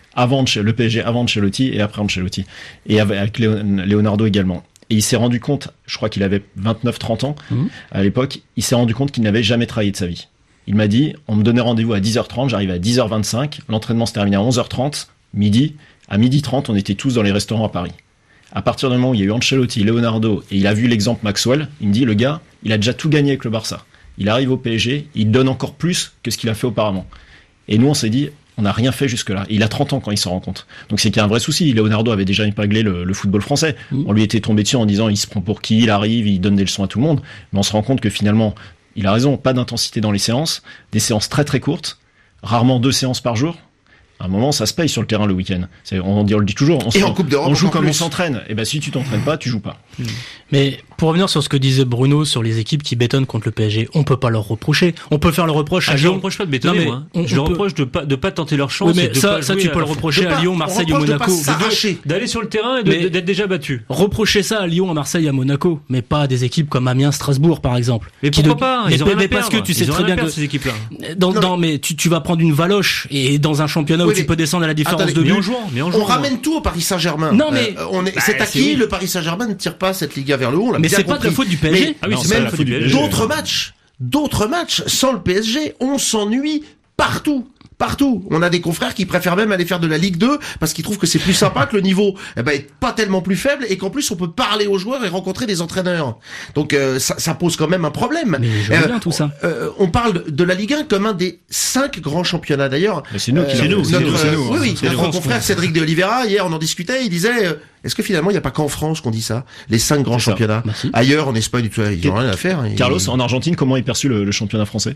le PSG avant Ancelotti et après Ancelotti. Et avec Leonardo également. Et il s'est rendu compte, je crois qu'il avait 29-30 ans à l'époque, il s'est rendu compte qu'il n'avait jamais travaillé de sa vie. Il m'a dit, on me donnait rendez-vous à 10h30, j'arrivais à 10h25, l'entraînement se terminait à 11h30, midi. À 12h30, on était tous dans les restaurants à Paris. À partir du moment où il y a eu Ancelotti, Leonardo, et il a vu l'exemple Maxwell, il me dit, le gars, il a déjà tout gagné avec le Barça. Il arrive au PSG, il donne encore plus que ce qu'il a fait auparavant. Et nous, on s'est dit, on n'a rien fait jusque-là. Il a 30 ans quand il s'en rend compte. Donc c'est qu'il y a un vrai souci. Leonardo avait déjà épinglé le football français. On lui était tombé dessus en disant il se prend pour qui, il arrive, il donne des leçons à tout le monde. Mais on se rend compte que finalement, il a raison, pas d'intensité dans les séances, des séances très très courtes, rarement 2 séances par jour. À un moment, ça se paye sur le terrain le week-end. On le dit toujours. On joue comme on s'entraîne. Et ben si tu t'entraînes pas, tu joues pas. Mais pour revenir sur ce que disait Bruno sur les équipes qui bétonnent contre le PSG, on peut pas leur reprocher. On peut faire le reproche à Lyon. Je leur reproche pas de bétonner, moi. Je leur reproche de pas tenter leur chance. Oui, mais ça tu peux le reprocher à Lyon, Marseille ou Monaco. D'aller sur le terrain et d'être déjà battu. Reprocher ça à Lyon, à Marseille, à Monaco, mais pas à des équipes comme Amiens, Strasbourg, par exemple. Mais pourquoi pas? Mais parce que tu sais très bien que ces équipes-là. Non, mais tu vas prendre une valoche et dans un championnat où tu peux descendre à la différence de but. On ramène tout au Paris Saint-Germain. Non, mais c'est acquis. Le Paris Saint-Germain ne tire pas cette Liga vers le haut. Mais c'est pas de la faute du PSG. Ah oui, c'est même d'autres matchs sans le PSG, on s'ennuie partout. On a des confrères qui préfèrent même aller faire de la Ligue 2 parce qu'ils trouvent que c'est plus sympa, que le niveau est pas tellement plus faible et qu'en plus on peut parler aux joueurs et rencontrer des entraîneurs. Donc ça pose quand même un problème. Mais je vois bien tout ça. On parle de la Ligue 1 comme un des 5 grands championnats d'ailleurs. C'est nous. Oui, notre confrère Cédric de Oliveira, hier on en discutait, il disait est-ce que finalement il n'y a pas qu'en France qu'on dit ça, les 5 grands championnats. Ailleurs en Espagne ils n'ont rien à faire. Carlos, en Argentine, comment est perçu le championnat français?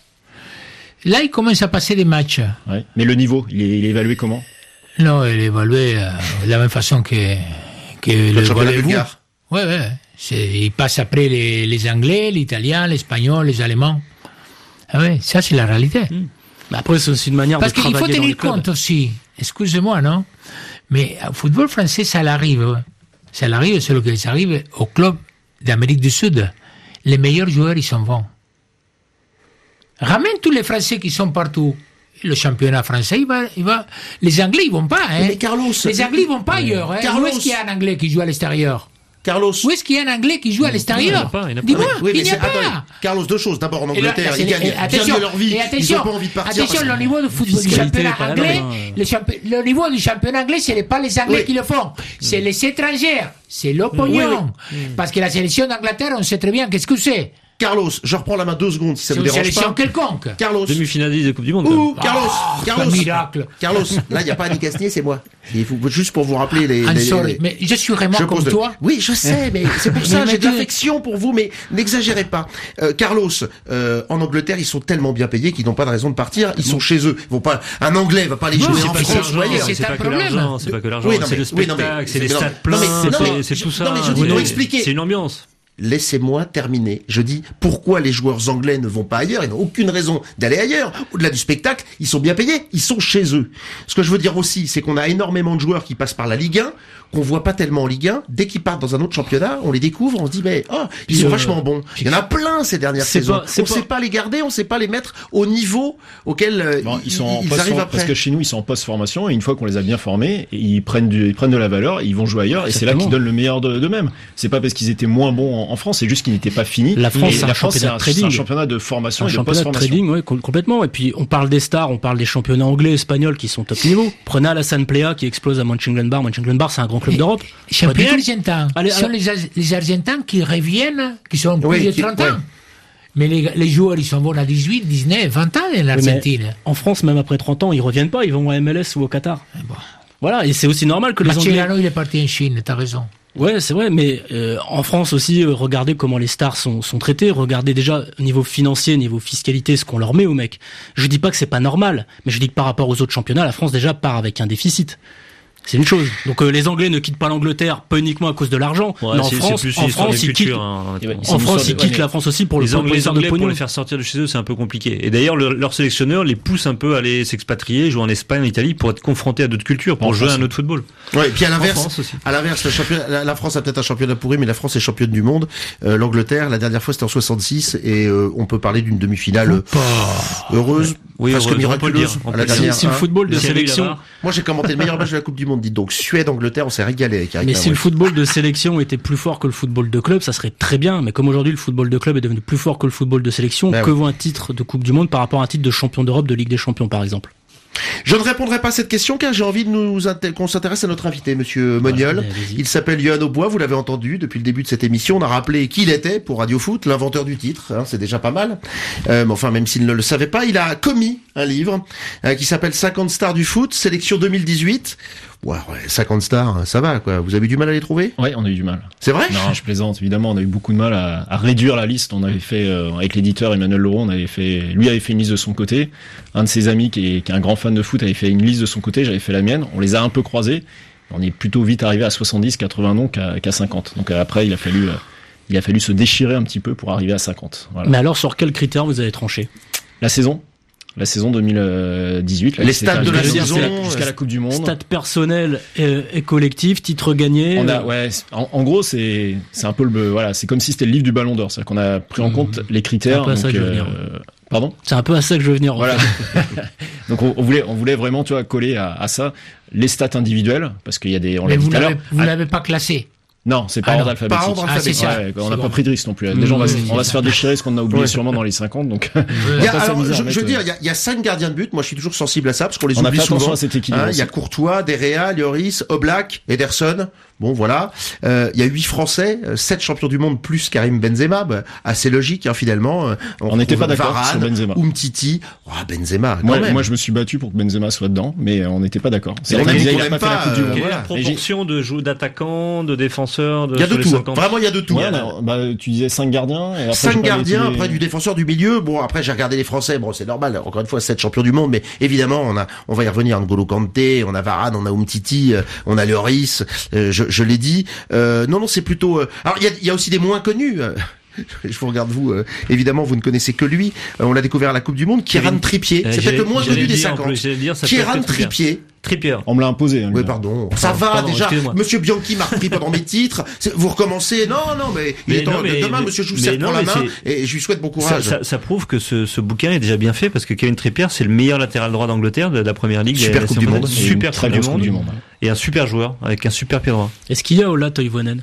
Là, il commence à passer des matchs. Ouais. Mais le niveau, il est évalué comment? Non, il est évalué de la même façon que le championnat bulgare. Ouais. Il passe après les Anglais, l'Italien, l'Espagnol, les Allemands. Ah ouais, ça c'est la réalité. Mais après, c'est aussi une manière de travailler dans les clubs. Parce qu'il faut tenir compte aussi, excusez-moi, non? Mais au football français, ça l'arrive. Ça l'arrive, c'est ce qui arrive au club d'Amérique du Sud. Les meilleurs joueurs, ils s'en vont. Ramène tous les Français qui sont partout. Le championnat français, il va. Les Anglais, ils vont pas. Mais Carlos, les Anglais, ils vont pas ailleurs. Où est-ce qu'il y a un Anglais qui joue à l'extérieur? Carlos. Où est-ce qu'il y a un Anglais qui joue à l'extérieur? Dis-moi, il n'y a pas. Carlos, deux choses. D'abord, en Angleterre, ils gagnent bien leur vie. Ils n'ont pas envie de partir. Attention, le niveau du football du championnat anglais, le niveau du championnat anglais, ce n'est pas les Anglais qui le font. C'est les étrangers. C'est le pognon. Parce que la sélection d'Angleterre, on sait très bien qu'est-ce que c'est. Carlos, je reprends la main 2 secondes si ça vous dérange pas. C'est une sélection quelconque. Carlos. Demi-finaliste de Coupe du Monde. Carlos. Miracle. Carlos, là, il n'y a pas Annie Casnier, c'est moi. Il faut juste pour vous rappeler mais je suis vraiment comme toi. Oui, je sais, mais c'est pour ça, j'ai de l'affection pour vous, mais n'exagérez pas. Carlos, en Angleterre, ils sont tellement bien payés qu'ils n'ont pas de raison de partir. Ils sont chez eux. Ils vont pas, un Anglais va pas les jouer en France ou ailleurs. C'est pas que l'argent, c'est pas que l'argent, c'est le spectacle, c'est les stades pleins, c'est tout ça. Non, mais je dis, pour expliquer. C'est une ambiance. Laissez-moi terminer. Je dis, pourquoi les joueurs anglais ne vont pas ailleurs? Ils n'ont aucune raison d'aller ailleurs. Au-delà du spectacle, ils sont bien payés. Ils sont chez eux. Ce que je veux dire aussi, c'est qu'on a énormément de joueurs qui passent par la Ligue 1, qu'on voit pas tellement en Ligue 1. Dès qu'ils partent dans un autre championnat, on les découvre, on se dit, mais, ils sont vachement bons. Il y en a plein ces dernières saisons. On sait pas les garder, on sait pas les mettre au niveau auquel ils arrivent après. Parce que chez nous, ils sont en post-formation, et une fois qu'on les a bien formés, ils prennent de la valeur, et ils vont jouer ailleurs, et c'est là qu'ils donnent le meilleur d'eux-mêmes. C'est pas parce qu'ils étaient moins bons en France, c'est juste qu'ils n'étaient pas finis. La France, c'est un championnat de formation et de post-formation. Trading, ouais, complètement. Et puis, on parle des stars, on parle des championnats anglais, espagnols qui sont top niveau. Prenez Alassane Plea qui explose à Mönchengladbach. Mönchengladbach, c'est un grand club d'Europe. Championnat argentin. Ce sont les Argentins qui reviennent, qui sont plus de 30 ans. Mais les joueurs, ils sont bons à 18, 19, 20 ans en Argentine. En France, même après 30 ans, ils reviennent pas, ils vont à MLS ou au Qatar. Voilà, et c'est aussi normal que les Anglais... Mascherano, il est parti en Chine, t'as raison. Ouais, c'est vrai, mais en France aussi, regardez comment les stars sont traités, regardez déjà niveau financier, niveau fiscalité, ce qu'on leur met aux mecs. Je dis pas que c'est pas normal, mais je dis que par rapport aux autres championnats, la France déjà part avec un déficit. C'est une chose. Donc les Anglais ne quittent pas l'Angleterre pas uniquement à cause de l'argent, mais en France, ils quittent la France aussi pour le plaisir de pognon. Pour les faire sortir de chez eux, c'est un peu compliqué. Et d'ailleurs, leur sélectionneur les pousse un peu à aller s'expatrier, jouer en Espagne, en Italie, pour être confrontés à d'autres cultures, pour jouer à un autre football. Ouais, et puis à l'inverse, la France a peut-être un championnat pourri, mais la France est championne du monde. L'Angleterre, la dernière fois, c'était en 66, et on peut parler d'une demi-finale heureuse, presque miraculeuse. C'est le football de sélection. Moi, j'ai commenté le meilleur match de la Coupe du Monde. Dites donc, Suède-Angleterre, on s'est régalé avec Mais si le football de sélection était plus fort que le football de club, ça serait très bien. Mais comme aujourd'hui le football de club est devenu plus fort que le football de sélection, que vaut un titre de Coupe du Monde par rapport à un titre de champion d'Europe, de Ligue des Champions par exemple? Je ne répondrai pas à cette question car j'ai envie de qu'on s'intéresse à notre invité, monsieur Moniol. Il s'appelle Yohan Aubois, vous l'avez entendu depuis le début de cette émission. On a rappelé qui il était pour Radio Foot, l'inventeur du titre, c'est déjà pas mal. Mais enfin, même s'il ne le savait pas, il a commis un livre qui s'appelle 50 stars du foot, sélection 2018. Ouais, 50 stars, ça va, quoi. Vous avez eu du mal à les trouver? Ouais, on a eu du mal. C'est vrai? Non, je plaisante, évidemment. On a eu beaucoup de mal à réduire la liste. On avait fait, avec l'éditeur Emmanuel Laurent, lui avait fait une liste de son côté. Un de ses amis, qui est un grand fan de foot, avait fait une liste de son côté. J'avais fait la mienne. On les a un peu croisés. On est plutôt vite arrivé à 70, 80 noms qu'à 50. Donc après, il a fallu se déchirer un petit peu pour arriver à 50. Voilà. Mais alors, sur quels critères vous avez tranché? La saison 2018. Les stats de la saison jusqu'à la Coupe du Monde. Stats personnels et collectifs, titres gagnés. En gros, c'est un peu c'est comme si c'était le livre du Ballon d'Or. C'est-à-dire qu'on a pris en compte les critères. C'est un peu à ça que je veux venir. Pardon? C'est un peu à ça que je veux venir. Voilà. Donc on voulait vraiment, coller à ça les stats individuelles, parce qu'il y a des. Mais vous l'avez pas classé. Non, c'est pas ordre alphabétique. On n'a pas pris de risque non plus. Déjà, on va se faire déchirer ce qu'on a oublié sûrement dans les 50, donc. Je veux dire, il y a 5 gardiens de but. Moi, je suis toujours sensible à ça, parce qu'on les oublie souvent. À cet équilibre. Il y a Courtois, Derrea, Lloris, Oblak, Ederson. Bon, voilà. Il y a 8 Français, 7 champions du monde plus Karim Benzema. Assez logique, finalement. On n'était pas d'accord sur Benzema. Umtiti. Benzema. Moi, je me suis battu pour que Benzema soit dedans, mais on n'était pas d'accord. C'est vrai qu'il n'a pas fait la Coupe du Monde. Quelle est la proportion d'attaquants, de défenseurs? Il y a de tout. Vraiment, il y a de tout. Tu disais 5 gardiens. 5 gardiens, après du défenseur du milieu. Bon, après, j'ai regardé les Français. Bon, c'est normal. Encore une fois, 7 champions du monde. Mais évidemment, on va y revenir. N'Golo Kanté, on a Varane, on a Umtiti, on a Lloris. Je l'ai dit. Non, c'est plutôt. Alors, il y a aussi des moins connus. Je vous regarde, vous, évidemment, vous ne connaissez que lui. On l'a découvert à la Coupe du Monde. Kieran Trippier. C'est peut-être le moins connu des 50. Kieran Trippier. On me l'a imposé. Oui, pardon. Ça va, déjà. Monsieur Bianchi m'a repris pendant mes titres. Vous recommencez. Non, mais il est temps demain, monsieur Jousset prend la main et je lui souhaite bon courage. Ça prouve que ce bouquin est déjà bien fait parce que Kevin Trippier, c'est le meilleur latéral droit d'Angleterre de la première ligue. Super Coupe du Monde. Super Coupe du Monde. Et un super joueur avec un super pied droit. Est-ce qu'il y a Ola Toivonen?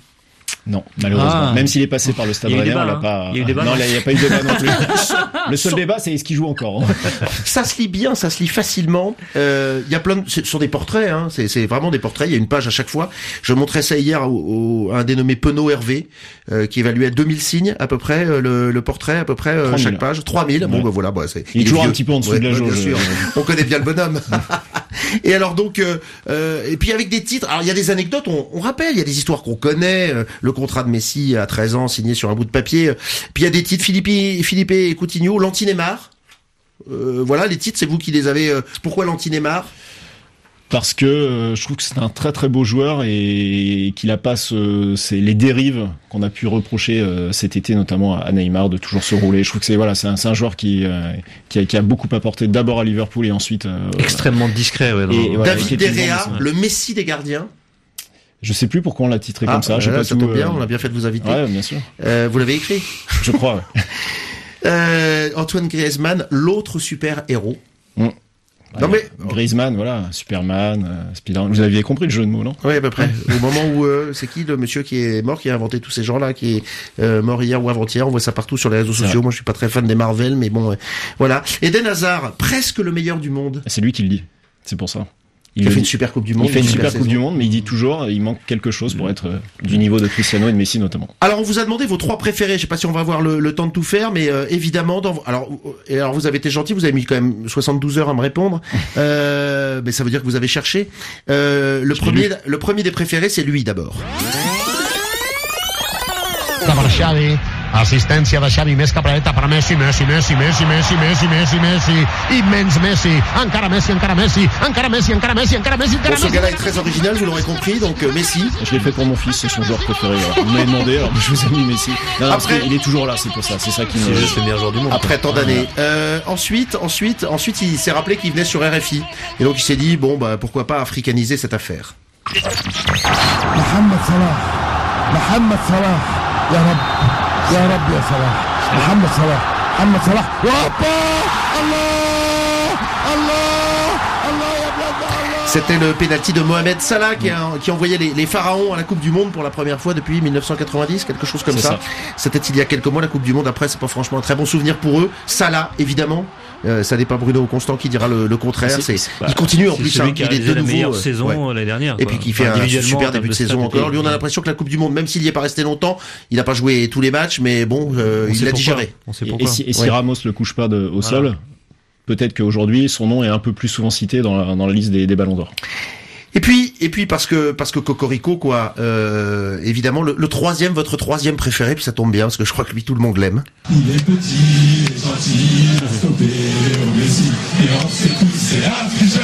Non, malheureusement. Même s'il est passé par le Stade Rennais, on l'a pas. Il y a eu débat. Non, il n'y a pas eu de débat non plus. Le seul débat, c'est est-ce qu'il joue encore. Ça se lit bien, ça se lit facilement. Il y a ce sont des portraits, hein. C'est vraiment des portraits. Il y a une page à chaque fois. Je montrais ça hier à un dénommé Penaud Hervé, qui évaluait à 2000 signes à peu près le portrait à peu près chaque page. 3000. Bon, ben voilà, il est toujours un petit peu en dessous de la jauge. On connaît bien le bonhomme. Et alors donc, et puis avec des titres. Alors il y a des anecdotes. On rappelle, il y a des histoires qu'on connaît. Le contrat de Messi à 13 ans signé sur un bout de papier. Puis il y a des titres Philippe et Coutinho, l'anti-Neymar. Voilà, les titres, c'est vous qui les avez. Pourquoi l'anti-Neymar ? Parce que je trouve que c'est un très très beau joueur et qu'il a pas c'est les dérives qu'on a pu reprocher cet été, notamment à Neymar, de toujours se rouler. Je trouve que c'est un joueur qui a beaucoup apporté d'abord à Liverpool et ensuite extrêmement discret. Ouais, David De Gea, le Messi des gardiens. Je sais plus pourquoi on l'a titré comme ça. Ça tombe bien, on a bien fait de vous inviter. Ouais, bien sûr. Vous l'avez écrit ? Je crois. Ouais. Antoine Griezmann, l'autre super héros. Non mais Griezmann, voilà, Superman, Spider-Man. Vous aviez compris le jeu de mots, non ? Oui, à peu près. Au moment où c'est qui le monsieur qui est mort, qui a inventé tous ces gens-là, qui est mort hier ou avant-hier. On voit ça partout sur les réseaux sociaux. Moi, je suis pas très fan des Marvel, mais bon, voilà. Eden Hazard, presque le meilleur du monde. C'est lui qui le dit. C'est pour ça. Il a fait une super Coupe du Monde. Il fait une super Coupe du Monde, mais il dit toujours, il manque quelque chose pour être du niveau de Cristiano et de Messi notamment. Alors, on vous a demandé vos 3 préférés. Je sais pas si on va avoir le temps de tout faire, mais évidemment, alors vous avez été gentil, vous avez mis quand même 72 heures à me répondre. Mais ça veut dire que vous avez cherché. Le premier des préférés, c'est lui d'abord. Assistència de Xavi, més cap a la dreta per Messi, Messi, immens Messi, encara Messi. Bon, ce gars-là est très original, vous l'aurez compris, donc Messi. Je l'ai fait pour mon fils, c'est son joueur préféré. Alors, vous m'avez demandé, alors je vous ai mis Messi. Non, après, il est toujours là, c'est pour ça, c'est ça qui me... C'est le meilleur joueur du monde. Après tant d'années. Ensuite, il s'est rappelé qu'il venait sur RFI. Et donc il s'est dit, bon, bah, pourquoi pas africaniser cette affaire. Mohamed Salah, Ya Rabbi ya Salah, Mohamed Salah, C'était le pénalty de Mohamed Salah qui envoyait les pharaons à la Coupe du Monde pour la première fois depuis 1990, quelque chose comme ça. C'était il y a quelques mois la Coupe du Monde. Après, c'est pas franchement un très bon souvenir pour eux. Salah, évidemment. Ça n'est pas Bruno Constant qui dira le contraire. Il continue en plus. Il est de nouveau. Meilleure saison l'année dernière. Et puis qui fait un super début de saison encore. Lui, on a l'impression que la Coupe du Monde, même s'il y est pas resté longtemps, il n'a pas joué tous les matchs, mais bon, il l'a digéré. Et si Ramos le couche pas au sol, peut-être qu'aujourd'hui son nom est un peu plus souvent cité dans la liste des ballons d'or. Et puis parce que Cocorico, quoi, évidemment votre troisième préféré, puis ça tombe bien parce que je crois que lui tout le monde l'aime. Il est petit, il est gentil, stoppé au Messi, et on sait tous c'est un tricheur,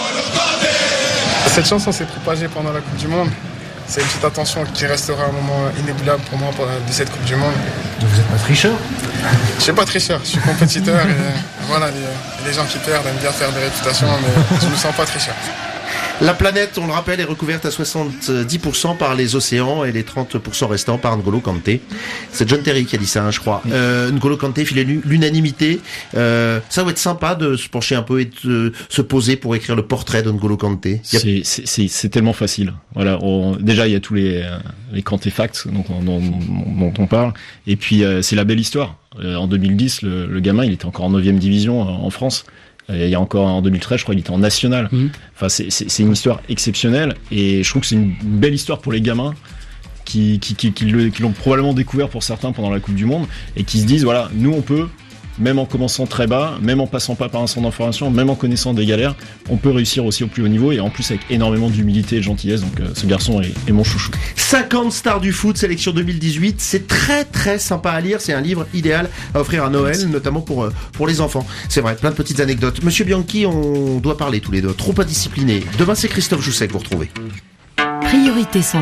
Cette chanson s'est propagée pendant la Coupe du Monde. C'est une petite attention qui restera un moment inoubliable pour moi de cette Coupe du Monde. Vous êtes pas tricheur ? Je suis pas tricheur, je suis compétiteur et voilà, les gens qui perdent aiment bien faire des réputations, mais je me sens pas tricheur. La planète, on le rappelle, est recouverte à 70% par les océans et les 30% restants par N'Golo Kanté. C'est John Terry qui a dit ça, hein, je crois. N'Golo Kanté fait l'unanimité. Ça va être sympa de se pencher un peu et de se poser pour écrire le portrait de N'Golo Kanté. C'est tellement facile. Voilà, déjà il y a tous les Kanté facts dont on parle. Et puis c'est la belle histoire. En 2010, le gamin, il était encore en 9e division en France. Il y a encore en 2013, je crois, il était en national. Enfin, c'est une histoire exceptionnelle et je trouve que c'est une belle histoire pour les gamins qui l'ont probablement découvert pour certains pendant la Coupe du Monde et qui se disent voilà, nous on peut, même en commençant très bas, même en passant pas par un centre d'information, même en connaissant des galères, on peut réussir aussi au plus haut niveau et en plus avec énormément d'humilité et de gentillesse. Donc ce garçon est mon chouchou. 50 stars du foot, sélection 2018. C'est très très sympa à lire. C'est un livre idéal à offrir à Noël, notamment pour les enfants. C'est vrai, plein de petites anecdotes. Monsieur Bianchi, on doit parler tous les deux. Trop indiscipliné. Demain, c'est Christophe Jousset que vous retrouvez. Priorité santé.